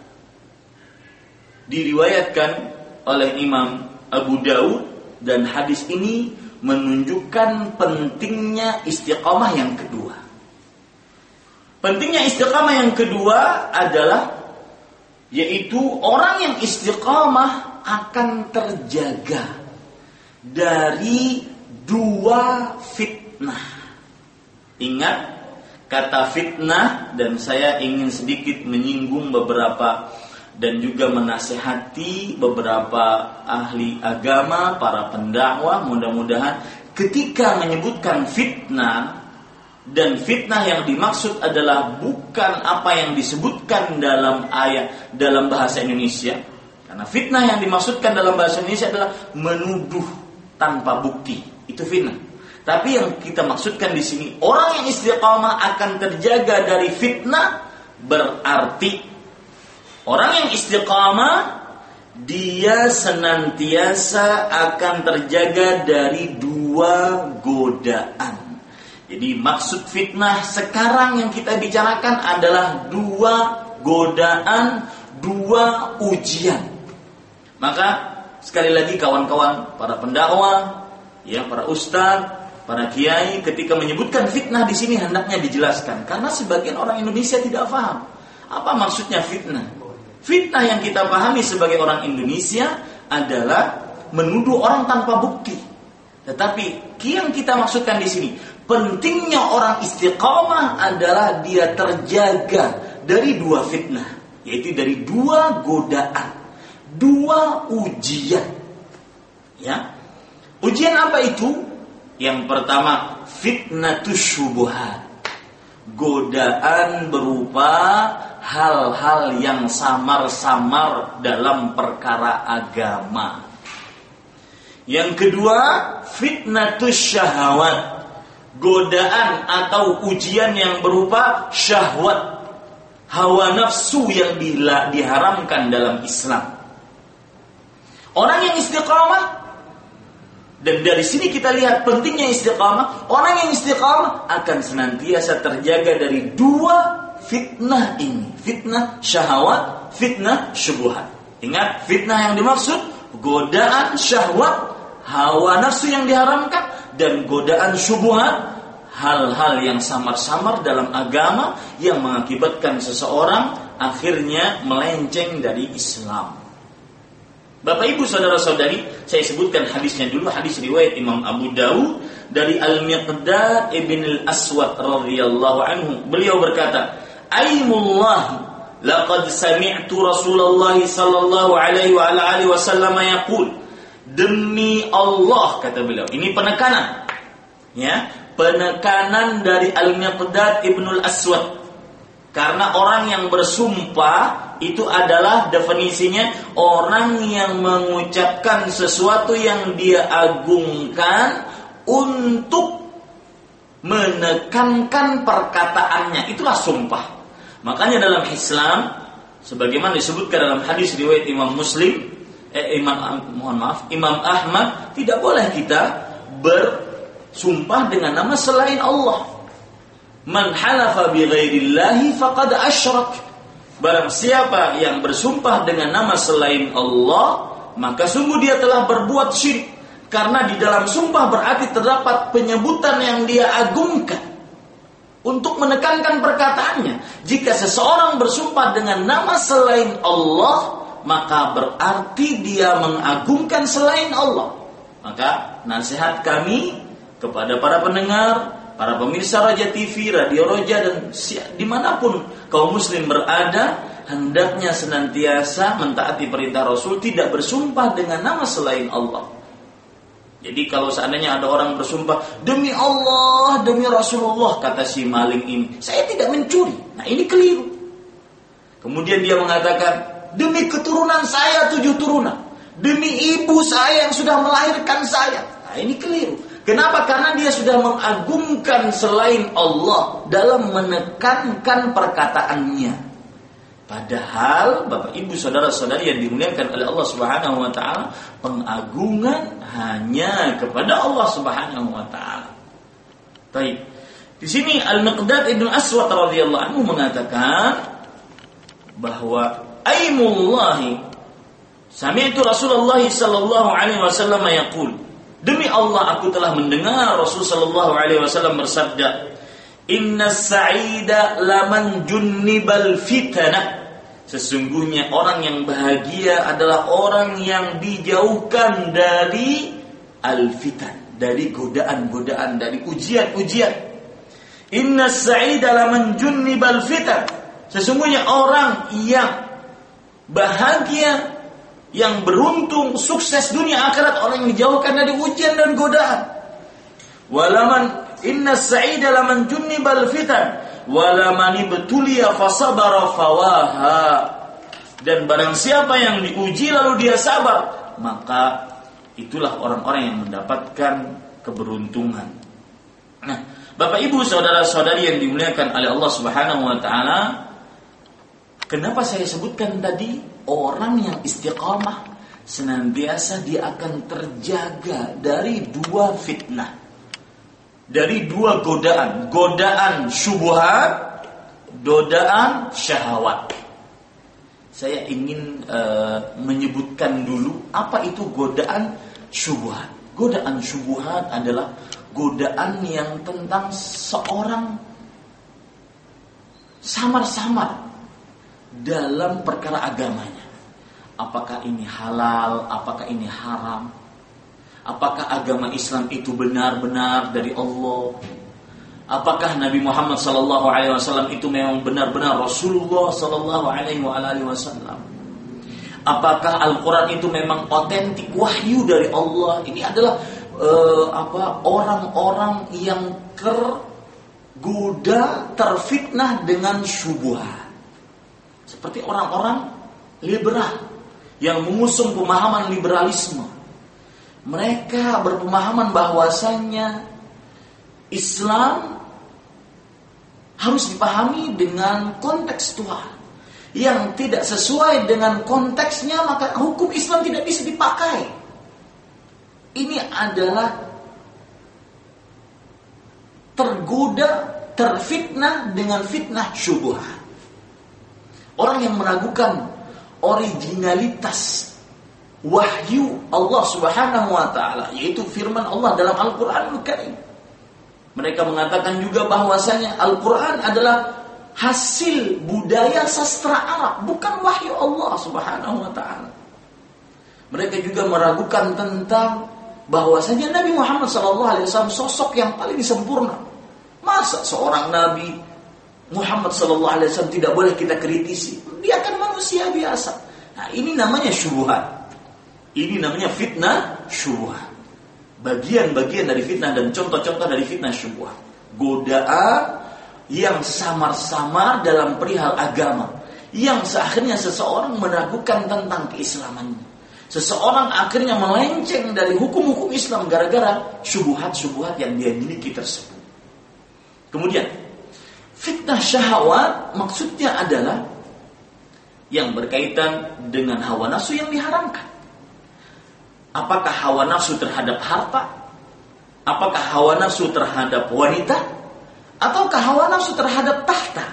diriwayatkan oleh Imam Abu Daud, dan hadis ini menunjukkan pentingnya istiqamah yang kedua. Pentingnya istiqamah yang kedua adalah yaitu orang yang istiqamah akan terjaga dari dua fitnah. Ingat kata fitnah, dan saya ingin sedikit menyinggung beberapa dan juga menasihati beberapa ahli agama, para pendakwah. Mudah-mudahan ketika menyebutkan fitnah, dan fitnah yang dimaksud adalah bukan apa yang disebutkan dalam ayat dalam bahasa Indonesia. Karena fitnah yang dimaksudkan dalam bahasa Indonesia adalah menuduh tanpa bukti. Itu fitnah. Tapi yang kita maksudkan di sini, orang yang istiqamah akan terjaga dari fitnah, berarti orang yang istiqamah dia senantiasa akan terjaga dari dua godaan. Jadi maksud fitnah sekarang yang kita bicarakan adalah dua godaan, dua ujian. Maka sekali lagi kawan-kawan, para pendakwah, ya, para ustaz, para kiai ketika menyebutkan fitnah di sini hendaknya dijelaskan, karena sebagian orang Indonesia tidak paham apa maksudnya fitnah. Fitnah yang kita pahami sebagai orang Indonesia adalah menuduh orang tanpa bukti. Tetapi yang kita maksudkan di sini, pentingnya orang istiqamah adalah dia terjaga dari dua fitnah, yaitu dari dua godaan, dua ujian. Ya, ujian apa itu? Yang pertama, fitnatus syubuhat, godaan berupa hal-hal yang samar-samar dalam perkara agama. Yang kedua, fitnatus syahwat, godaan atau ujian yang berupa syahwat, hawa nafsu yang diharamkan dalam Islam. Orang yang istiqamah, dan dari sini kita lihat pentingnya istiqamah, orang yang istiqamah akan senantiasa terjaga dari dua fitnah ini, fitnah syahwat, fitnah syubhat. Ingat, fitnah yang dimaksud godaan syahwat, hawa nafsu yang diharamkan, dan godaan syubhat, hal-hal yang samar-samar dalam agama yang mengakibatkan seseorang akhirnya melenceng dari Islam. Bapak Ibu saudara-saudari, saya sebutkan hadisnya dulu, hadis riwayat Imam Abu Dawud dari Al-Miqdad ibn al-Aswad radhiyallahu anhu. Beliau berkata, "Aimullahi laqad sami'tu Rasulullah sallallahu alaihi wa alihi wasallam yaqul." Demi Allah, kata beliau. Ini penekanan. Ya, penekanan dari Al-Miqdad ibn al-Aswad. Karena orang yang bersumpah itu adalah definisinya orang yang mengucapkan sesuatu yang dia agungkan untuk menekankan perkataannya. Itulah sumpah. Makanya dalam Islam, sebagaimana disebutkan dalam hadis riwayat Imam Imam Ahmad, tidak boleh kita bersumpah dengan nama selain Allah. Man halafa bi ghairillahi faqad asyrak. Barang siapa yang bersumpah dengan nama selain Allah, maka sungguh dia telah berbuat syirik. Karena di dalam sumpah berarti terdapat penyebutan yang dia agungkan untuk menekankan perkataannya. Jika seseorang bersumpah dengan nama selain Allah, maka berarti dia mengagungkan selain Allah. Maka nasihat kami kepada para pendengar, para pemirsa Raja TV, Radio Roja, dan dimanapun kaum muslim berada, hendaknya senantiasa mentaati perintah Rasul, tidak bersumpah dengan nama selain Allah. Jadi kalau seandainya ada orang bersumpah, demi Allah, demi Rasulullah, kata si maling ini, saya tidak mencuri. Nah, ini keliru. Kemudian dia mengatakan, demi keturunan saya 7 turunan, demi ibu saya yang sudah melahirkan saya. Nah, ini keliru. Kenapa? Karena dia sudah mengagungkan selain Allah dalam menekankan perkataannya. Padahal Bapak Ibu saudara-saudari yang dimuliakan oleh Allah Subhanahu wa taala, pengagungan hanya kepada Allah Subhanahu wa taala. Baik. Di sini Al-Miqdad ibn Aswad radhiyallahu anhu mengatakan bahwa aimullahi sami'tu Rasulullah sallallahu alaihi wasallam yaqul, demi Allah aku telah mendengar Rasul sallallahu alaihi wasallam bersabda, "Innas sa'ida laman junnibal fitnah." Sesungguhnya orang yang bahagia adalah orang yang dijauhkan dari al-fitan, dari godaan-godaan, dari ujian-ujian. Innas sa'ida laman junnibal fitan. Sesungguhnya orang yang bahagia, yang beruntung, sukses dunia akhirat, orang yang dijauhkan dari ujian dan godaan. Walaman innas sa'ida laman junnibal fitan walaman ibtuliya fasabara fawaha. Dan barang siapa yang diuji lalu dia sabar, maka itulah orang-orang yang mendapatkan keberuntungan. Nah, Bapak Ibu saudara-saudari yang dimuliakan oleh Allah Subhanahu wa taala, kenapa saya sebutkan tadi orang yang istiqamah senantiasa dia akan terjaga dari dua fitnah, dari dua godaan, godaan syubhat, godaan syahwat. Saya ingin menyebutkan dulu apa itu godaan syubhat. Godaan syubhat adalah
godaan yang tentang seorang samar-samar dalam perkara agamanya. Apakah ini halal, apakah ini haram? Apakah agama Islam itu benar-benar dari Allah? Apakah Nabi Muhammad SAW itu memang benar-benar Rasulullah SAW? Apakah Al-Quran itu memang otentik wahyu dari Allah? Ini adalah orang-orang yang tergoda, terfitnah dengan syubhat. Seperti orang-orang liberal yang mengusung pemahaman liberalisme. Mereka berpemahaman bahwasannya Islam harus dipahami dengan kontekstual. Yang tidak sesuai dengan konteksnya, maka hukum Islam tidak bisa dipakai. Ini adalah tergoda, terfitnah dengan fitnah syubhat. Orang yang meragukan originalitas wahyu Allah Subhanahu wa taala, yaitu firman Allah dalam Al-Qur'anul Karim. Mereka mengatakan juga bahwasanya Al-Qur'an adalah hasil budaya sastra Arab, bukan wahyu Allah Subhanahu wa taala. Mereka juga meragukan tentang bahwasanya Nabi Muhammad SAW sosok yang paling sempurna. Masa seorang Nabi Muhammad SAW tidak boleh kita kritisi? Dia kan manusia biasa. Nah, ini namanya syubhat. Ini namanya fitnah syubhat. Bagian-bagian dari fitnah dan contoh-contoh dari fitnah syubhat. Godaan yang samar-samar dalam perihal agama, yang seakhirnya seseorang meragukan tentang keislamannya. Seseorang akhirnya melenceng dari hukum-hukum Islam gara-gara syubhat-syubhat yang dia miliki tersebut. Kemudian fitnah syahwat maksudnya adalah yang berkaitan dengan hawa nafsu yang diharamkan. Apakah hawa nafsu terhadap harta? Apakah hawa nafsu terhadap wanita? Ataukah hawa nafsu terhadap tahta?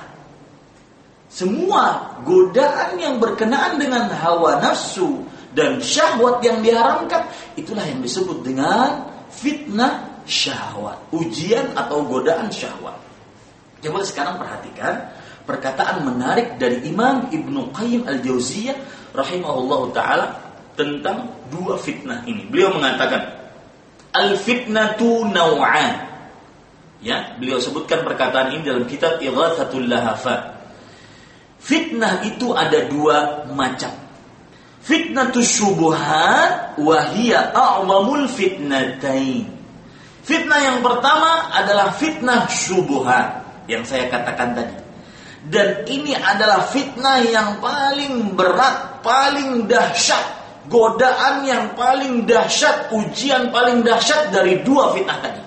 Semua godaan yang berkenaan dengan hawa nafsu dan syahwat yang diharamkan, itulah yang disebut dengan fitnah syahwat, ujian atau godaan syahwat. Coba sekarang perhatikan perkataan menarik dari Imam Ibnu Qayyim Al-Jauziyah rahimahullahu ta'ala tentang dua fitnah ini. Beliau mengatakan, al-fitnatu naw'an. Ya, beliau sebutkan perkataan ini dalam kitab Ighatsatul Lahafat. Fitnah itu ada dua macam. Fitnatus syubhat wa hiya a'zamul fitnatain. Fitnah yang pertama adalah fitnah syubhat yang saya katakan tadi. Dan ini adalah fitnah yang paling berat, paling dahsyat, godaan yang paling dahsyat, ujian paling dahsyat dari dua fitnah tadi.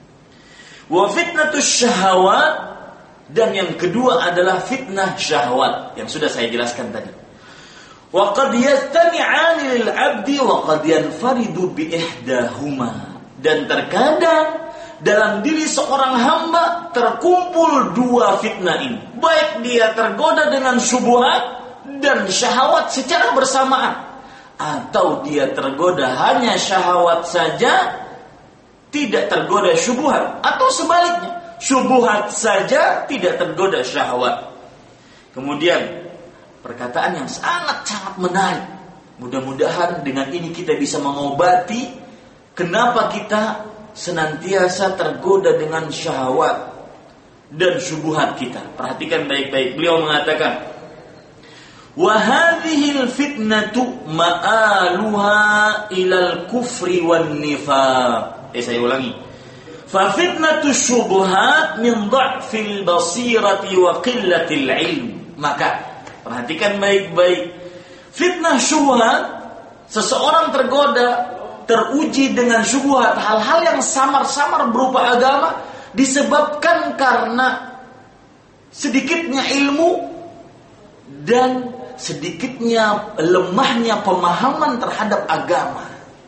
Wa fitnatus syahawat, dan yang kedua adalah fitnah syahwat yang sudah saya jelaskan tadi. Wa qad yastami'ani lil 'abdi wa qad yanfaridu bi ihdahuma. Dan terkadang dalam diri seorang hamba terkumpul dua fitnah ini. Baik dia tergoda dengan syubhat dan syahwat secara bersamaan, atau dia tergoda hanya syahwat saja, tidak tergoda syubhat, atau sebaliknya, syubhat saja tidak tergoda syahwat. Kemudian perkataan yang sangat-sangat menarik. Mudah-mudahan dengan ini kita bisa mengobati kenapa kita senantiasa tergoda dengan syahwat dan syubhat kita. Perhatikan baik-baik. Beliau mengatakan, wa hadhil fitnatu ma'aluha ilal kufri wan nifaq. Saya ulangi. Fa fitnatus syubhat min dha'fil basirati wa qillatil ilm. Maka perhatikan baik-baik. Fitnah syubhat, seseorang tergoda, teruji dengan syubhat, hal-hal yang samar-samar berupa agama, disebabkan karena sedikitnya ilmu dan sedikitnya lemahnya pemahaman terhadap agama.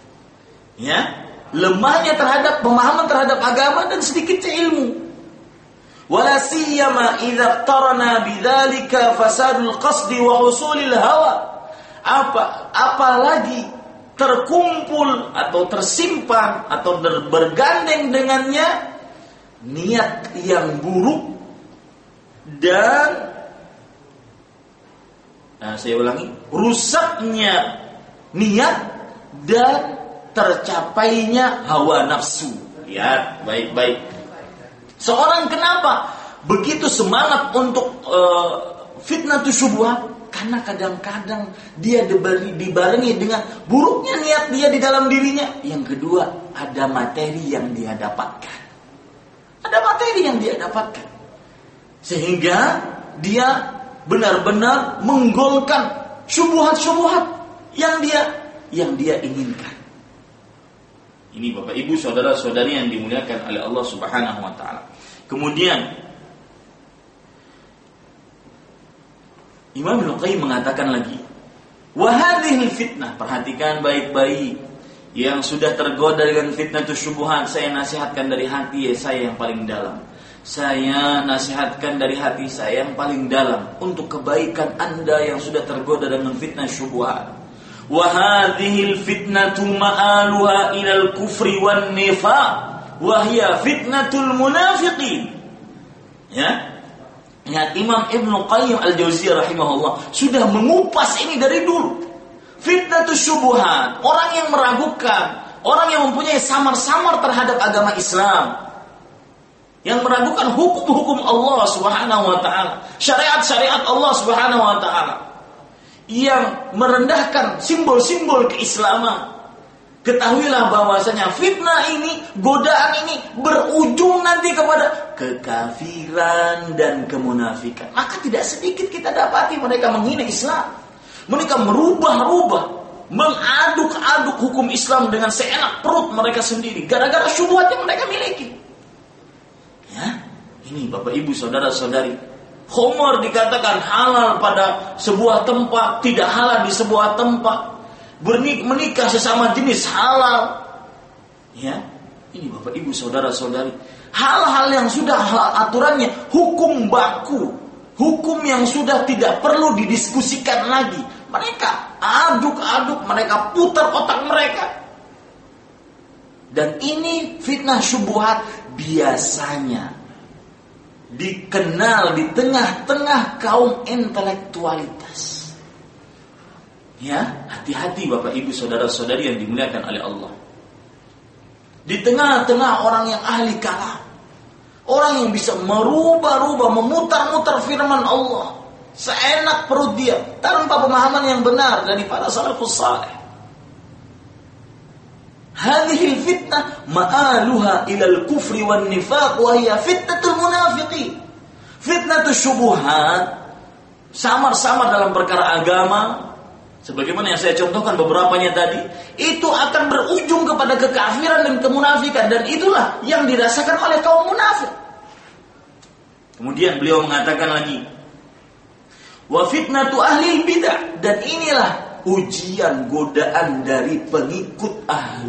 Ya, lemahnya terhadap pemahaman terhadap agama dan sedikitnya ilmu. Wala siyama idza qarana bidzalika fasadul qasdi wa husulil hawa. Apalagi terkumpul atau tersimpan atau bergandeng dengannya niat yang buruk dan saya ulangi, rusaknya niat dan tercapainya hawa nafsu. Lihat baik-baik. Seorang kenapa begitu semangat untuk fitnah syubhat? Karena kadang-kadang dia dibarengi dengan buruknya niat dia di dalam dirinya. Yang kedua, ada materi yang dia dapatkan. Ada materi yang dia dapatkan. Sehingga dia benar-benar menggolkan syubhat-syubhat yang dia inginkan. Ini Bapak Ibu saudara-saudari yang dimuliakan oleh Allah Subhanahu wa taala. Kemudian Imam Ibnu Qayyim mengatakan lagi, wa hadhil fitnah, perhatikan baik-baik, yang sudah tergoda dengan fitnah syubhat, saya nasihatkan dari hati saya yang paling dalam. Saya nasihatkan dari hati saya yang paling dalam untuk kebaikan Anda yang sudah tergoda dengan fitnah syubhat. Wa hadhil fitnatu ma'aluha ilal kufri wan nifaq wa hiya fitnatul munafiqin. Ya. Ingat, Imam Ibnu Qayyim Al-Jauziyah rahimahullah sudah mengupas ini dari dulu. Fitnah syubhat, orang yang meragukan, orang yang mempunyai samar-samar terhadap agama Islam, yang meragukan hukum-hukum Allah Subhanahu wa taala, syariat-syariat Allah Subhanahu wa taala, yang merendahkan simbol-simbol keislaman. Ketahuilah bahwasanya fitnah ini, godaan ini berujung nanti kepada kekafiran dan kemunafikan. Maka tidak sedikit kita dapati mereka menghina Islam. Mereka merubah-rubah, mengaduk-aduk hukum Islam dengan seenak perut mereka sendiri gara-gara syubhat yang mereka miliki. Ya, ini Bapak Ibu saudara-saudari, khamar dikatakan halal pada sebuah tempat, tidak halal di sebuah tempat. Menikah sesama jenis halal. Ya, ini Bapak Ibu saudara-saudari, hal-hal yang sudah aturannya hukum baku, hukum yang sudah tidak perlu didiskusikan lagi, mereka aduk-aduk, mereka putar otak mereka. Dan ini fitnah syubhat biasanya dikenal di tengah-tengah kaum intelektualitas. Ya, hati-hati Bapak Ibu saudara-saudari yang dimuliakan oleh Allah. Di tengah-tengah orang yang ahli kalam, orang yang bisa merubah-rubah, memutar-mutar firman Allah seenak perut dia, tanpa pemahaman yang benar dari para salafus saleh. Hadhihi fitnah ma'aluha ilal kufri wan nifaq wa hiya fitnatul munafiqin. Fitnah syubhat, samar-samar dalam perkara agama, sebagaimana yang saya contohkan beberapanya tadi, itu akan berujung kepada kekafiran dan kemunafikan, dan itulah yang dirasakan oleh kaum munafik. Kemudian beliau mengatakan lagi, wa fitnatu ahli bidah, dan inilah ujian godaan dari pengikut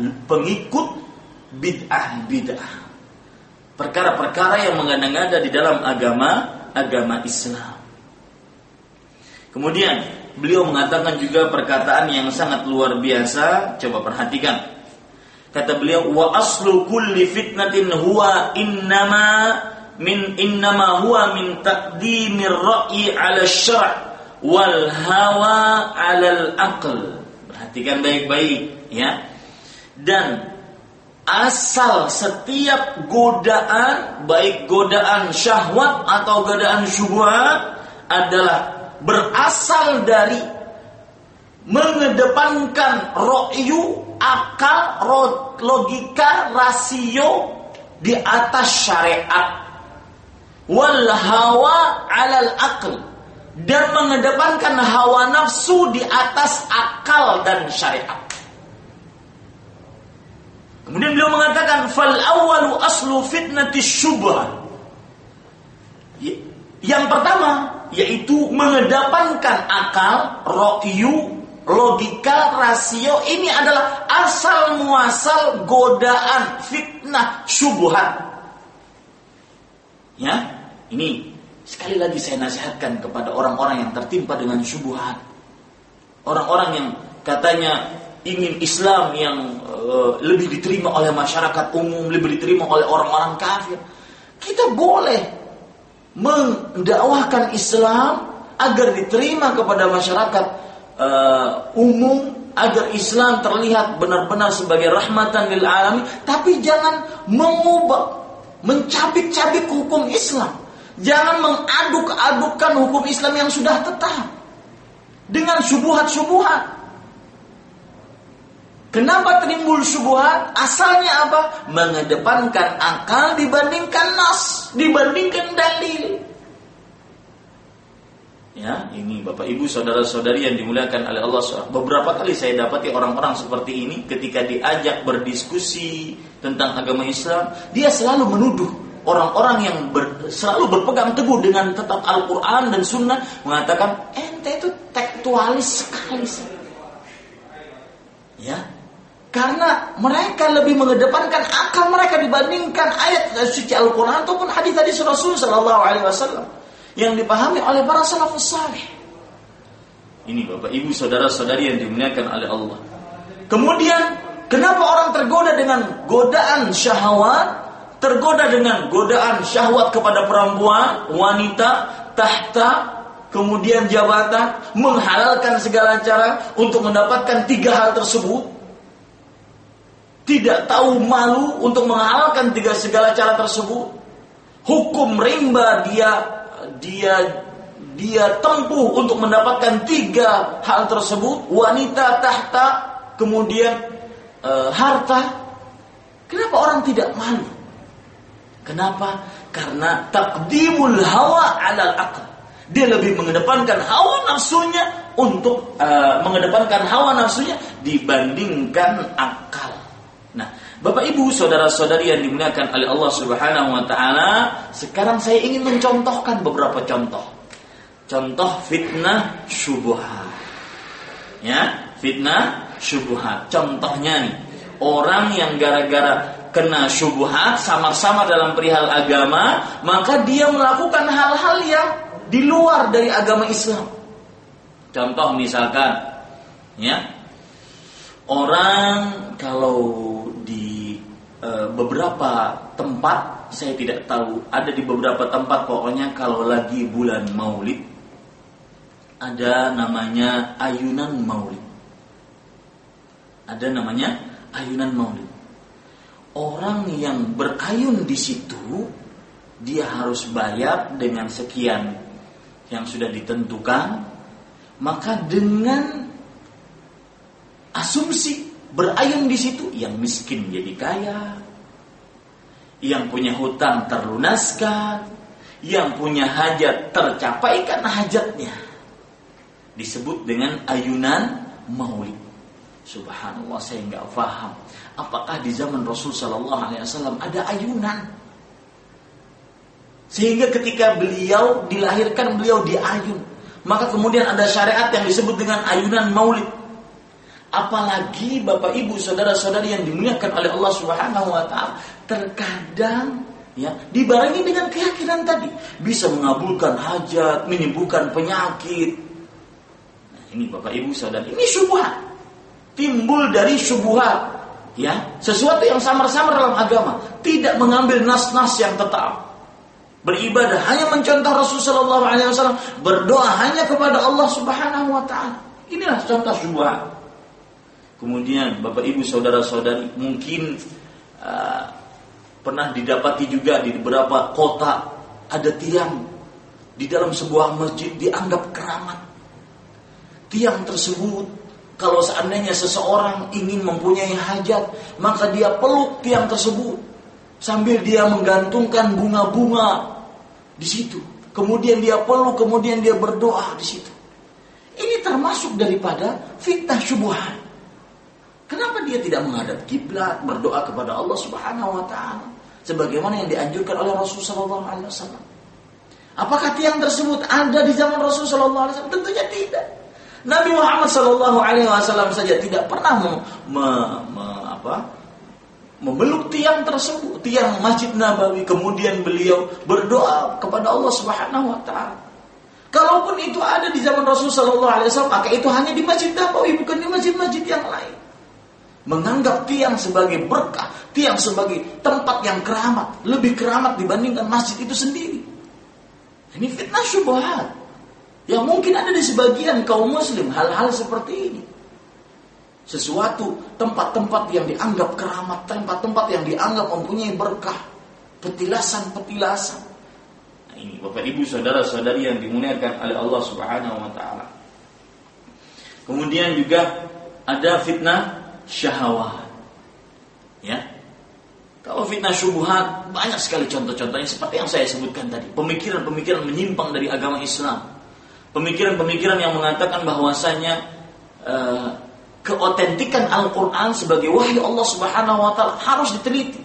bid'ah. Perkara-perkara yang mengada-ngada di dalam agama Islam. Kemudian beliau mengatakan juga perkataan yang sangat luar biasa. Coba perhatikan. Kata beliau, wa aslu kulli fitnatin huwa innama huwa min taqdimir ra'yi 'ala syara' wal hawa 'ala al-aql. Perhatikan baik-baik ya. Dan asal setiap godaan, baik godaan syahwat atau godaan syubhat, adalah berasal dari mengedepankan ra'yu, akal, logika, rasio di atas syariat, wal hawa 'alal aql, dan mengedepankan hawa nafsu di atas akal dan syariat. Kemudian beliau mengatakan fal awwalu aslu fitnati syubhat. Yang pertama yaitu mengedepankan akal, ra'yu, logika, rasio. Ini adalah asal muasal godaan fitnah syubhat. Ya, ini sekali lagi saya nasihatkan kepada orang-orang yang tertimpa dengan syubhat. Orang-orang yang katanya ingin Islam yang lebih diterima oleh masyarakat umum, lebih diterima oleh orang-orang kafir, kita boleh mendakwahkan Islam agar diterima kepada masyarakat umum, agar Islam terlihat benar-benar sebagai rahmatan lil alamin, tapi jangan mengubah, mencabik-cabik hukum Islam. Jangan mengaduk-adukkan hukum Islam yang sudah tetap dengan syubhat-syubhat. Kenapa timbul syubhat? Asalnya apa? Mengedepankan akal dibandingkan nas, dibandingkan dalil. Ya, ini Bapak Ibu saudara-saudari yang dimuliakan oleh Allah SWT. Beberapa kali saya dapati orang-orang seperti ini ketika diajak berdiskusi tentang agama Islam, dia selalu menuduh orang-orang yang selalu berpegang teguh dengan tetap Al-Quran dan Sunnah, mengatakan ente itu tekstualis sekali sih. Ya, karena mereka lebih mengedepankan akal mereka dibandingkan ayat suci Al-Quran ataupun hadis-hadis Rasul Sallallahu Alaihi Wasallam yang dipahami oleh para salafus saleh. Ini Bapak Ibu saudara-saudari yang dimuliakan oleh Allah. Kemudian kenapa orang tergoda dengan godaan syahwat, tergoda dengan godaan syahwat kepada perempuan, wanita, tahta, kemudian jabatan, menghalalkan segala cara untuk mendapatkan 3 hal tersebut, tidak tahu malu untuk menghalalkan segala cara tersebut. Hukum rimba dia tempuh untuk mendapatkan 3 hal tersebut, wanita, tahta, kemudian harta. Kenapa orang tidak malu? Kenapa? Karena taqdimul hawa 'alal aql. Dia lebih mengedepankan hawa nafsunya untuk mengedepankan hawa nafsunya dibandingkan akal. Nah, Bapak Ibu saudara-saudari yang dimuliakan oleh Allah Subhanahu wa taala, sekarang saya ingin mencontohkan beberapa contoh. Contoh fitnah syubhat. Ya, fitnah syubhat. Contohnya nih, orang yang gara-gara kena syubhat sama-sama dalam perihal agama, maka dia melakukan hal-hal yang di luar dari agama Islam. Contoh misalkan, ya, orang kalau di beberapa tempat, saya tidak tahu, ada di beberapa tempat pokoknya kalau lagi bulan Maulid ada namanya ayunan Maulid. Ada namanya ayunan Maulid. Orang yang berayun di situ dia harus bayar dengan sekian yang sudah ditentukan, maka dengan asumsi berayun di situ, yang miskin jadi kaya, yang punya hutang terlunaskan, yang punya hajat tercapaikan hajatnya. Disebut dengan ayunan Maulid. Subhanallah, saya nggak paham. Apakah di zaman Rasul Sallallahu Alaihi Wasallam ada ayunan? Sehingga ketika beliau dilahirkan, beliau diayun. Maka kemudian ada syariat yang disebut dengan ayunan Maulid. Apalagi Bapak Ibu saudara-saudari yang dimuliakan oleh Allah Subhanahu wa taala, terkadang ya dibarengi dengan keyakinan tadi, bisa mengabulkan hajat, menyembuhkan penyakit. Nah, ini Bapak Ibu saudara, ini syubhat. Timbul dari syubhat, ya, sesuatu yang samar-samar dalam agama, tidak mengambil nas-nas yang tetap. Beribadah hanya mencontoh Rasulullah sallallahu alaihi wasallam, berdoa hanya kepada Allah Subhanahu wa taala. Inilah contoh syubhat. Kemudian Bapak Ibu saudara-saudari, mungkin pernah didapati juga di beberapa kota ada tiang di dalam sebuah masjid dianggap keramat. Tiang tersebut kalau seandainya seseorang ingin mempunyai hajat, maka dia peluk tiang tersebut sambil dia menggantungkan bunga-bunga di situ. Kemudian dia peluk, kemudian dia berdoa di situ. Ini termasuk daripada fitnah syubhat. Kenapa dia tidak menghadap kiblat, berdoa kepada Allah Subhanahu wa taala sebagaimana yang dianjurkan oleh Rasul sallallahu alaihi wasallam? Apakah tiang tersebut ada di zaman Rasul sallallahu alaihi wasallam? Tentunya tidak. Nabi Muhammad sallallahu alaihi wasallam saja tidak pernah memeluk tiang tersebut, tiang Masjid Nabawi, kemudian beliau berdoa kepada Allah Subhanahu wa taala. Kalaupun itu ada di zaman Rasul sallallahu alaihi wasallam, maka itu hanya di Masjid Nabawi, bukan di masjid-masjid yang lain. menganggap tiang sebagai berkah, tiang sebagai tempat yang keramat, lebih keramat dibandingkan masjid itu sendiri. Ini fitnah syubhat yang mungkin ada di sebagian kaum muslim, hal-hal seperti ini. Sesuatu tempat-tempat yang dianggap keramat, tempat-tempat yang dianggap mempunyai berkah, petilasan-petilasan. Nah, ini Bapak Ibu saudara-saudari yang dimuliakan oleh Allah Subhanahu wa taala. Kemudian juga ada fitnah syahwat. Ya. Kalau fitnah syubhat banyak sekali contoh-contohnya seperti yang saya sebutkan tadi. Pemikiran-pemikiran menyimpang dari agama Islam. Pemikiran-pemikiran yang mengatakan bahwasanya keotentikan Al-Qur'an sebagai wahyu Allah Subhanahu wa taala harus diteliti.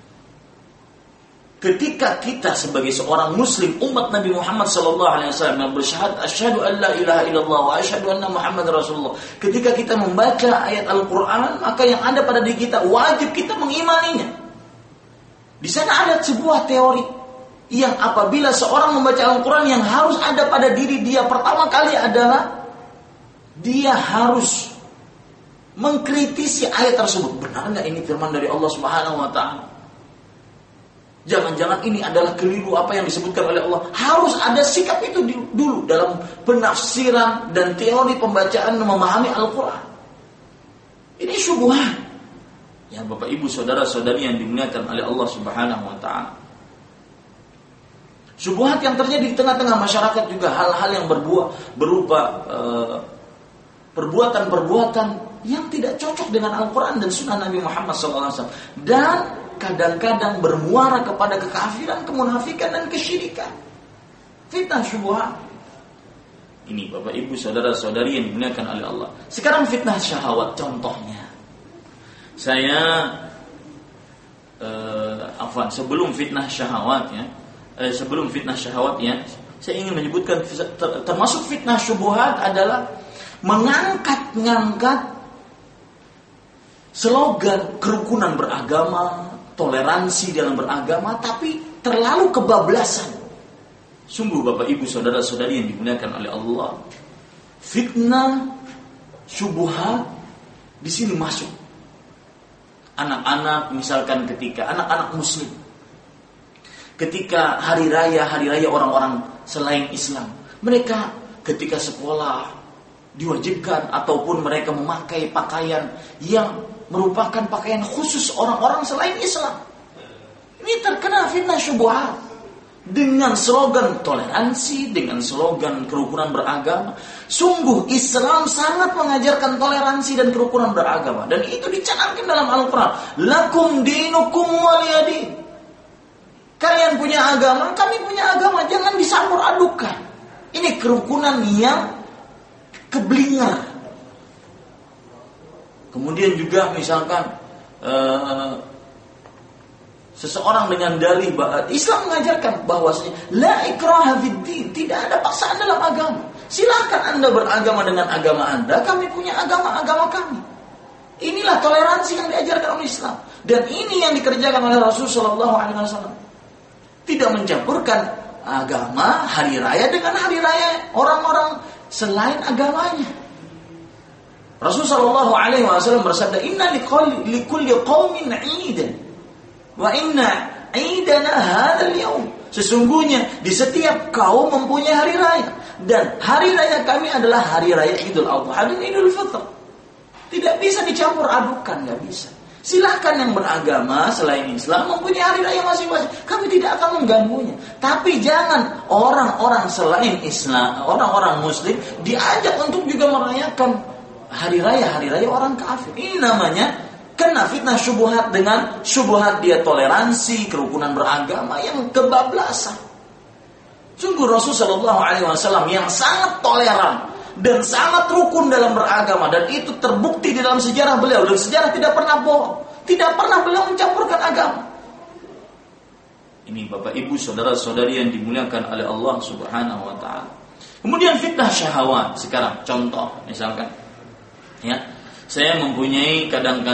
Ketika kita sebagai seorang muslim umat Nabi Muhammad sallallahu alaihi wasallam yang bersyahadat asyhadu an la ilaha illallah wa asyhadu anna Muhammadar Rasulullah, ketika kita membaca ayat Al-Qur'an, maka yang ada pada diri kita wajib kita mengimaninya. Di sana ada sebuah teori yang apabila seorang membaca Al-Qur'an, yang harus ada pada diri dia pertama kali adalah dia harus mengkritisi ayat tersebut. Benar enggak ini firman dari Allah Subhanahu wa taala? Jangan-jangan ini adalah keliru apa yang disebutkan oleh Allah. Harus ada sikap itu dulu dalam penafsiran dan teori pembacaan dan memahami Al-Quran. Ini syubhat. Ya Bapak Ibu saudara-saudari yang dimuliakan oleh Allah Subhanahu wa taala. Syubhat yang terjadi di tengah-tengah masyarakat juga hal-hal yang berupa perbuatan-perbuatan yang tidak cocok dengan Al-Quran dan Sunnah Nabi Muhammad SAW. Dan kadang-kadang bermuara kepada kekafiran, kemunafikan dan kesyirikan. Fitnah syubhat. Ini Bapak Ibu saudara-saudari yang dimuliakan oleh Allah. Sekarang fitnah syahwat contohnya. Saya sebelum fitnah syahwat ya, saya ingin menyebutkan termasuk fitnah syubhat adalah mengangkat slogan kerukunan beragama, toleransi dalam beragama, tapi terlalu kebablasan. Sungguh Bapak Ibu saudara-saudari yang dimuliakan oleh Allah, fitnah syubhat di sini masuk. Anak-anak misalkan ketika anak-anak muslim ketika hari raya orang-orang selain Islam, mereka ketika sekolah diwajibkan ataupun mereka memakai pakaian yang merupakan pakaian khusus orang-orang selain Islam. Ini terkena fitnah syubhat dengan slogan toleransi, dengan slogan kerukunan beragama. Sungguh Islam sangat mengajarkan toleransi dan kerukunan beragama, dan itu dicanangkan dalam Al-Quran. Lakum dinukum waliyadin. Kalian punya agama, kami punya agama, jangan dicampur adukan. Ini kerukunan yang keblinger. Kemudian juga misalkan seseorang dengan dalih Islam mengajarkan bahwasanya la ikraha fid-din, tidak ada paksaan dalam agama. Silakan Anda beragama dengan agama Anda, kami punya agama kami. Inilah toleransi yang diajarkan oleh Islam, dan ini yang dikerjakan oleh Rasulullah SAW. Tidak mencampurkan agama hari raya dengan hari raya orang-orang selain agamanya. Rasulullah SAW bersabda, Inna likulli qawmin 'idan wa inna 'idana hadzal yaum. Sesungguhnya di setiap kaum mempunyai hari raya, dan hari raya kami adalah hari raya Idul Adha dan Idul Fitr. Tidak bisa dicampur adukan, enggak bisa. Silakan yang beragama selain Islam mempunyai hari raya masing-masing, kami tidak akan mengganggunya. Tapi jangan orang-orang selain Islam, orang-orang Muslim diajak untuk juga merayakan hari raya orang kafir. Ini namanya kena fitnah syubhat dengan syubhat dia toleransi, kerukunan beragama yang kebablasan. Sungguh Rasulullah SAW yang sangat toleran dan sangat rukun dalam beragama, dan itu terbukti di dalam sejarah beliau, dan sejarah tidak pernah bohong, tidak pernah beliau mencampurkan agama. Ini Bapak Ibu saudara-saudari yang dimuliakan oleh Allah Subhanahu wa taala. Kemudian fitnah syahwat. Sekarang contoh misalkan ya, saya mempunyai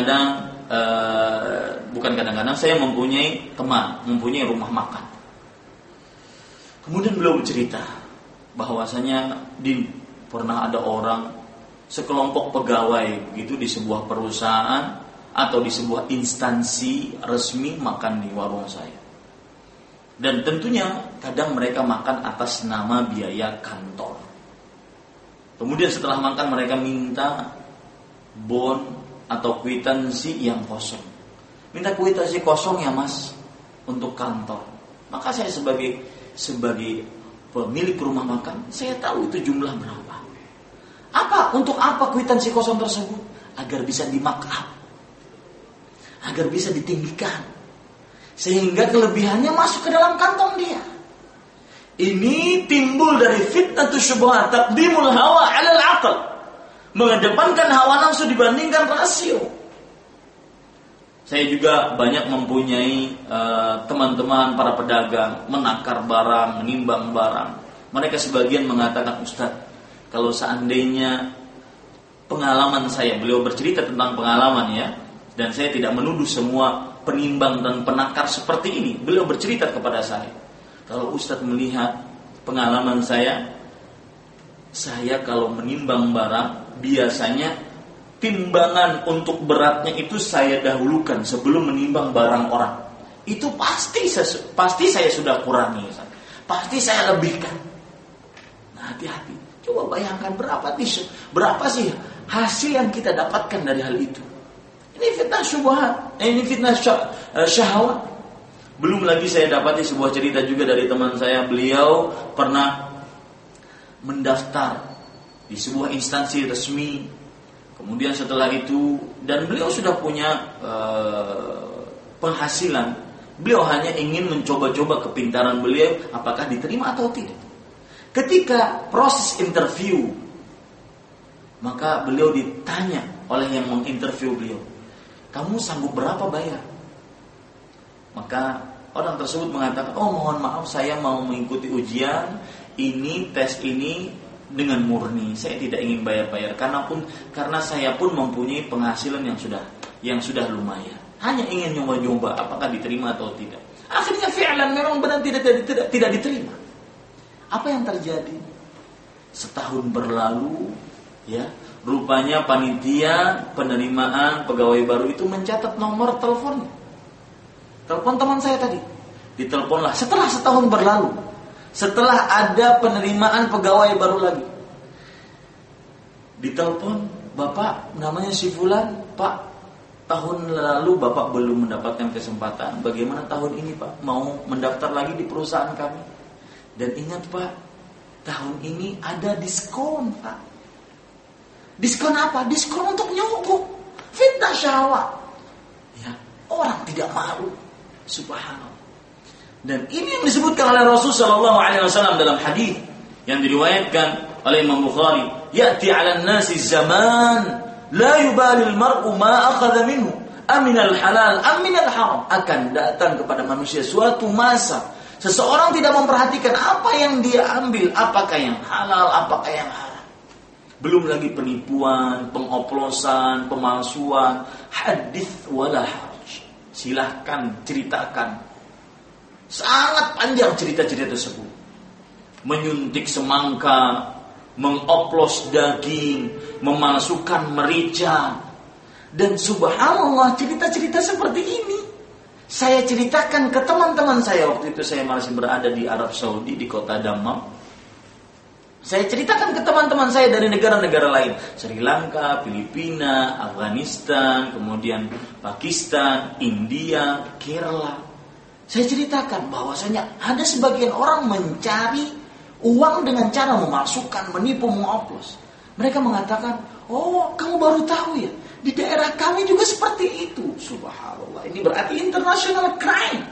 saya mempunyai teman, mempunyai rumah makan. Kemudian beliau bercerita bahwasanya pernah ada orang sekelompok pegawai begitu di sebuah perusahaan atau di sebuah instansi resmi makan di warung saya. Dan tentunya kadang mereka makan atas nama biaya kantor. Kemudian setelah makan mereka minta bon atau kwitansi yang kosong. Minta kwitansi kosong ya mas, untuk kantor. Maka saya sebagai pemilik rumah makan, saya tahu itu jumlah berapa. Untuk apa kwitansi kosong tersebut? Agar bisa di-markup, agar bisa ditinggikan, sehingga kelebihannya masuk ke dalam kantong dia. Ini timbul dari fitnah syubhat, taqdimul hawa 'ala al-'aql, mengedepankan hawa nafsu dibandingkan rasio. Saya juga banyak mempunyai teman-teman para pedagang, menakar barang, menimbang barang. Mereka sebagian mengatakan, Ustaz, kalau seandainya pengalaman saya, beliau bercerita tentang pengalaman ya, dan saya tidak menuduh semua penimbang dan penakar seperti ini. Beliau bercerita kepada saya, kalau Ustaz melihat pengalaman saya kalau menimbang barang, biasanya timbangan untuk beratnya itu saya dahulukan sebelum menimbang barang orang. Itu pasti saya sudah kurangi, pasti saya lebihkan. Nah, hati-hati. Coba bayangkan berapa sih hasil yang kita dapatkan dari hal itu. Ini fitnah syubhat, ini fitnah syahwat. Belum lagi saya dapati sebuah cerita juga dari teman saya. Beliau pernah mendaftar di sebuah instansi resmi. Kemudian setelah itu, dan beliau sudah punya penghasilan. Beliau hanya ingin mencoba-coba kepintaran beliau, apakah diterima atau tidak. Ketika proses interview, maka beliau ditanya oleh yang menginterview beliau, kamu sanggup berapa bayar? Maka orang tersebut mengatakan, mohon maaf, saya mau mengikuti ujian ini, tes ini dengan murni. Saya tidak ingin bayar-bayar karena saya pun mempunyai penghasilan yang sudah lumayan. Hanya ingin nyoba-nyoba apakah diterima atau tidak. Akhirnya fi'lan memang benar tidak diterima. Apa yang terjadi? Setahun berlalu, ya, rupanya panitia penerimaan pegawai baru itu mencatat nomor teleponnya. Telepon teman saya tadi. Diteleponlah setelah setahun berlalu. Setelah ada penerimaan pegawai baru lagi. Ditelepon, Bapak namanya si Fulan, Pak, tahun lalu Bapak belum mendapatkan kesempatan. Bagaimana tahun ini Pak? Mau mendaftar lagi di perusahaan kami. Dan ingat Pak, tahun ini ada diskon Pak. Diskon apa? Diskon untuk nyogok. Fitnah syahwat. Ya, orang tidak malu. Subhanallah. Dan ini yang disebutkan oleh Rasulullah SAW dalam hadis yang diriwayatkan oleh Imam Bukhari. Ya'ti 'alan nasi zaman la yubali al-mar'u ma akhadha minhu aminal halal aminal haram. Akan datang kepada manusia suatu masa seseorang tidak memperhatikan apa yang dia ambil, apakah yang halal, apakah yang haram. Belum lagi penipuan, pengoplosan, pemalsuan. Hadits wala haraj. Silahkan ceritakan. Sangat panjang cerita-cerita tersebut. Menyuntik semangka, mengoplos daging, memalsukan merica. Dan subhanallah, cerita-cerita seperti ini saya ceritakan ke teman-teman saya. Waktu itu saya masih berada di Arab Saudi, di kota Dammam. Saya ceritakan ke teman-teman saya dari negara-negara lain, Sri Lanka, Filipina, Afghanistan, kemudian Pakistan, India, Kerala. Saya ceritakan bahwasanya ada sebagian orang mencari uang dengan cara memasukkan, menipu, mengoplos. Mereka mengatakan, kamu baru tahu ya, di daerah kami juga seperti itu. Subhanallah, ini berarti international crime.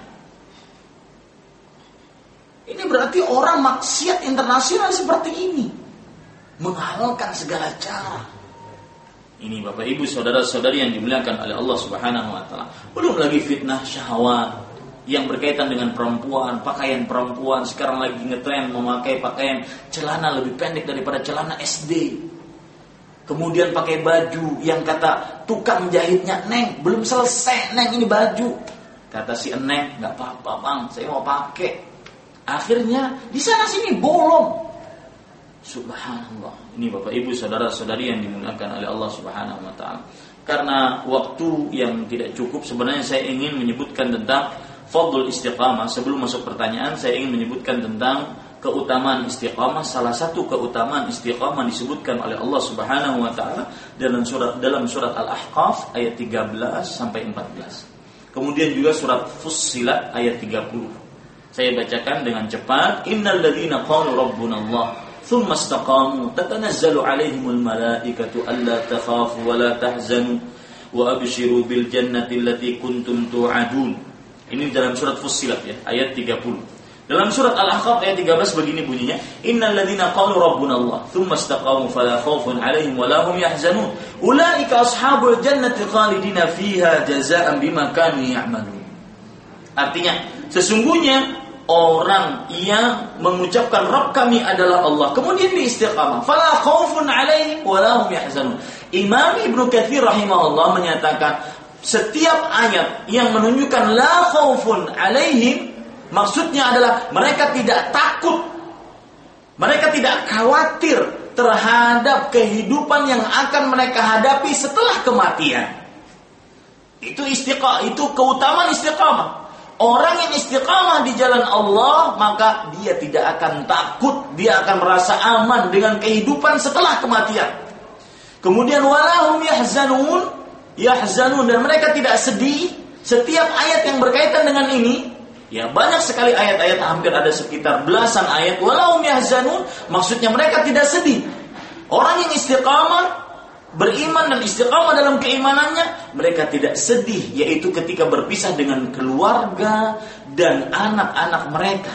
Ini berarti orang maksiat internasional seperti ini, menghalalkan segala cara. Ini Bapak Ibu saudara-saudari yang dimuliakan oleh Allah Subhanahu wa taala. Belum lagi fitnah syahwat yang berkaitan dengan perempuan, pakaian perempuan. Sekarang lagi ngetren memakai pakaian celana lebih pendek daripada celana SD. Kemudian pakai baju yang kata tukang jahitnya, Neng, belum selesai Neng ini baju. Kata si Neng, gak apa-apa Bang, saya mau pakai. Akhirnya di sana sini bolong. Subhanallah. Ini Bapak Ibu saudara-saudari yang dimuliakan oleh Allah Subhanahu wa taala.
karena waktu yang tidak cukup, sebenarnya saya ingin menyebutkan tentang fadlul istiqamah. Sebelum masuk pertanyaan, saya ingin menyebutkan tentang keutamaan istiqamah. Salah satu keutamaan istiqamah disebutkan oleh Allah Subhanahu wa taala dalam surat Al-Ahqaf ayat 13 sampai 14. Kemudian juga surat Fussilat ayat 30. Saya bacakan dengan cepat. Innal ladzina qalu rabbunallah thumma istaqamu tatanazzalu 'alaihimul malaikatu alla takhafu wa la tahzanu wa abshiru bil jannati allati kuntum tu'adun. Ini dalam surat Fussilat ya, ayat 30. Dalam surat Al-Ahqaf ayat 13 begini bunyinya, innal ladzina qalu rabbunallah tsumma istaqamu fala khaufun 'alaihim wa la hum yahzanun ulaika ashabul jannati khalidina fiha jazaa'an bima kanu ya'malun. Artinya, sesungguhnya orang yang mengucapkan Rabb kami adalah Allah, kemudian istiqamah, fala khaufun 'alaihim wa la hum yahzanun. Imam Ibnu Katsir rahimahullah menyatakan setiap ayat yang menunjukkan la khaufun 'alaihim, maksudnya adalah mereka tidak takut, mereka tidak khawatir terhadap kehidupan yang akan mereka hadapi setelah kematian. Itu keutamaan istiqamah. Orang yang istiqamah di jalan Allah, maka dia tidak akan takut, dia akan merasa aman dengan kehidupan setelah kematian. Kemudian walahum yahzanun, dan mereka tidak sedih. Setiap ayat yang berkaitan dengan ini, ya banyak sekali ayat-ayat, hampir ada sekitar belasan ayat. Walahum yahzanun, maksudnya mereka tidak sedih. Orang yang istiqamah, beriman dan istiqamah dalam keimanannya, mereka tidak sedih, yaitu ketika berpisah dengan keluarga dan anak-anak mereka,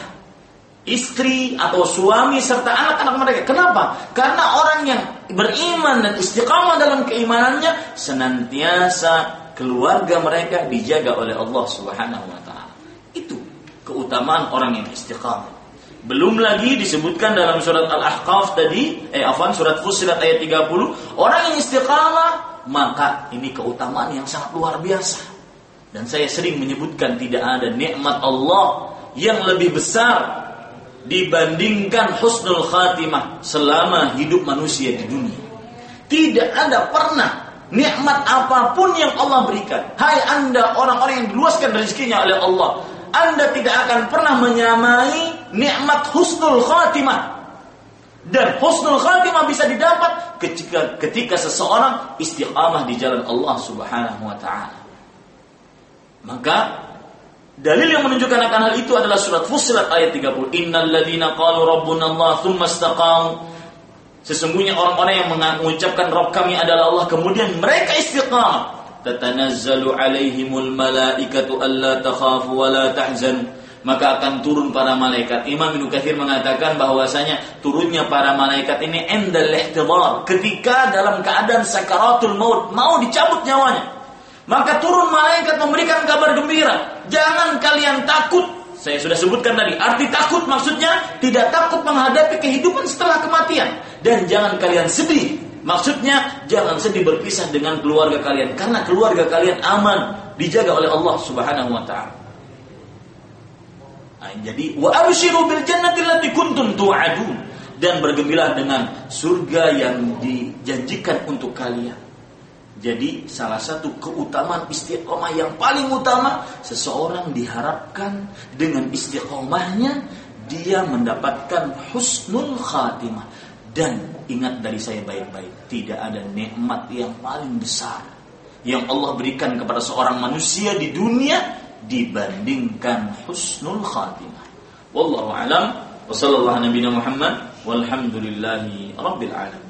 istri atau suami serta anak-anak mereka. Kenapa? Karena orang yang beriman dan istiqamah dalam keimanannya, senantiasa keluarga mereka dijaga oleh Allah Subhanahu wa taala. Itu keutamaan orang yang istiqamah. Belum lagi disebutkan dalam surat Al-Ahqaf tadi, surat Fussilat ayat 30, orang yang istiqamah, maka ini keutamaan yang sangat luar biasa. Dan saya sering menyebutkan tidak ada nikmat Allah yang lebih besar dibandingkan husnul khatimah selama hidup manusia di dunia. Tidak ada pernah nikmat apapun yang Allah berikan. Hai Anda orang-orang yang diluaskan rezekinya oleh Allah, Anda tidak akan pernah menyamai nikmat husnul khatimah. Dan husnul khatimah bisa didapat ketika seseorang istiqamah di jalan Allah Subhanahu wa taala. Maka dalil yang menunjukkan akan hal itu adalah surat Fussilat ayat 30. Innal ladzina qalu rabbunallah tsumma istaqamu. Sesungguhnya orang-orang yang mengucapkan Rabb kami adalah Allah, kemudian mereka istiqamah. Tatanazzalu alaihimul malaikatu alla takhafu wa la tahzanu, maka akan turun para malaikat. Imam Ibnu Katsir mengatakan bahwasanya turunnya para malaikat ini indal ihtidar, ketika dalam keadaan sakaratul maut, mau dicabut nyawanya. Maka turun malaikat memberikan kabar gembira, jangan kalian takut. Saya sudah sebutkan tadi, arti takut maksudnya tidak takut menghadapi kehidupan setelah kematian, dan jangan kalian sedih. Maksudnya jangan sedih berpisah dengan keluarga kalian, karena keluarga kalian aman, dijaga oleh Allah Subhanahu wa taala. Jadi wa abshiru bil jannati allati kuntum tu'adun, dan bergembira dengan surga yang dijanjikan untuk kalian. Jadi salah satu keutamaan istiqomah yang paling utama, seseorang diharapkan dengan istiqomahnya dia mendapatkan husnul khatimah. Dan ingat dari saya baik-baik, tidak ada nikmat yang paling besar yang Allah berikan kepada seorang manusia di dunia dibandingkan husnul khatimah. Wallahu a'lam wa sallallahu nabiyana Muhammad walhamdulillahi rabbil alamin.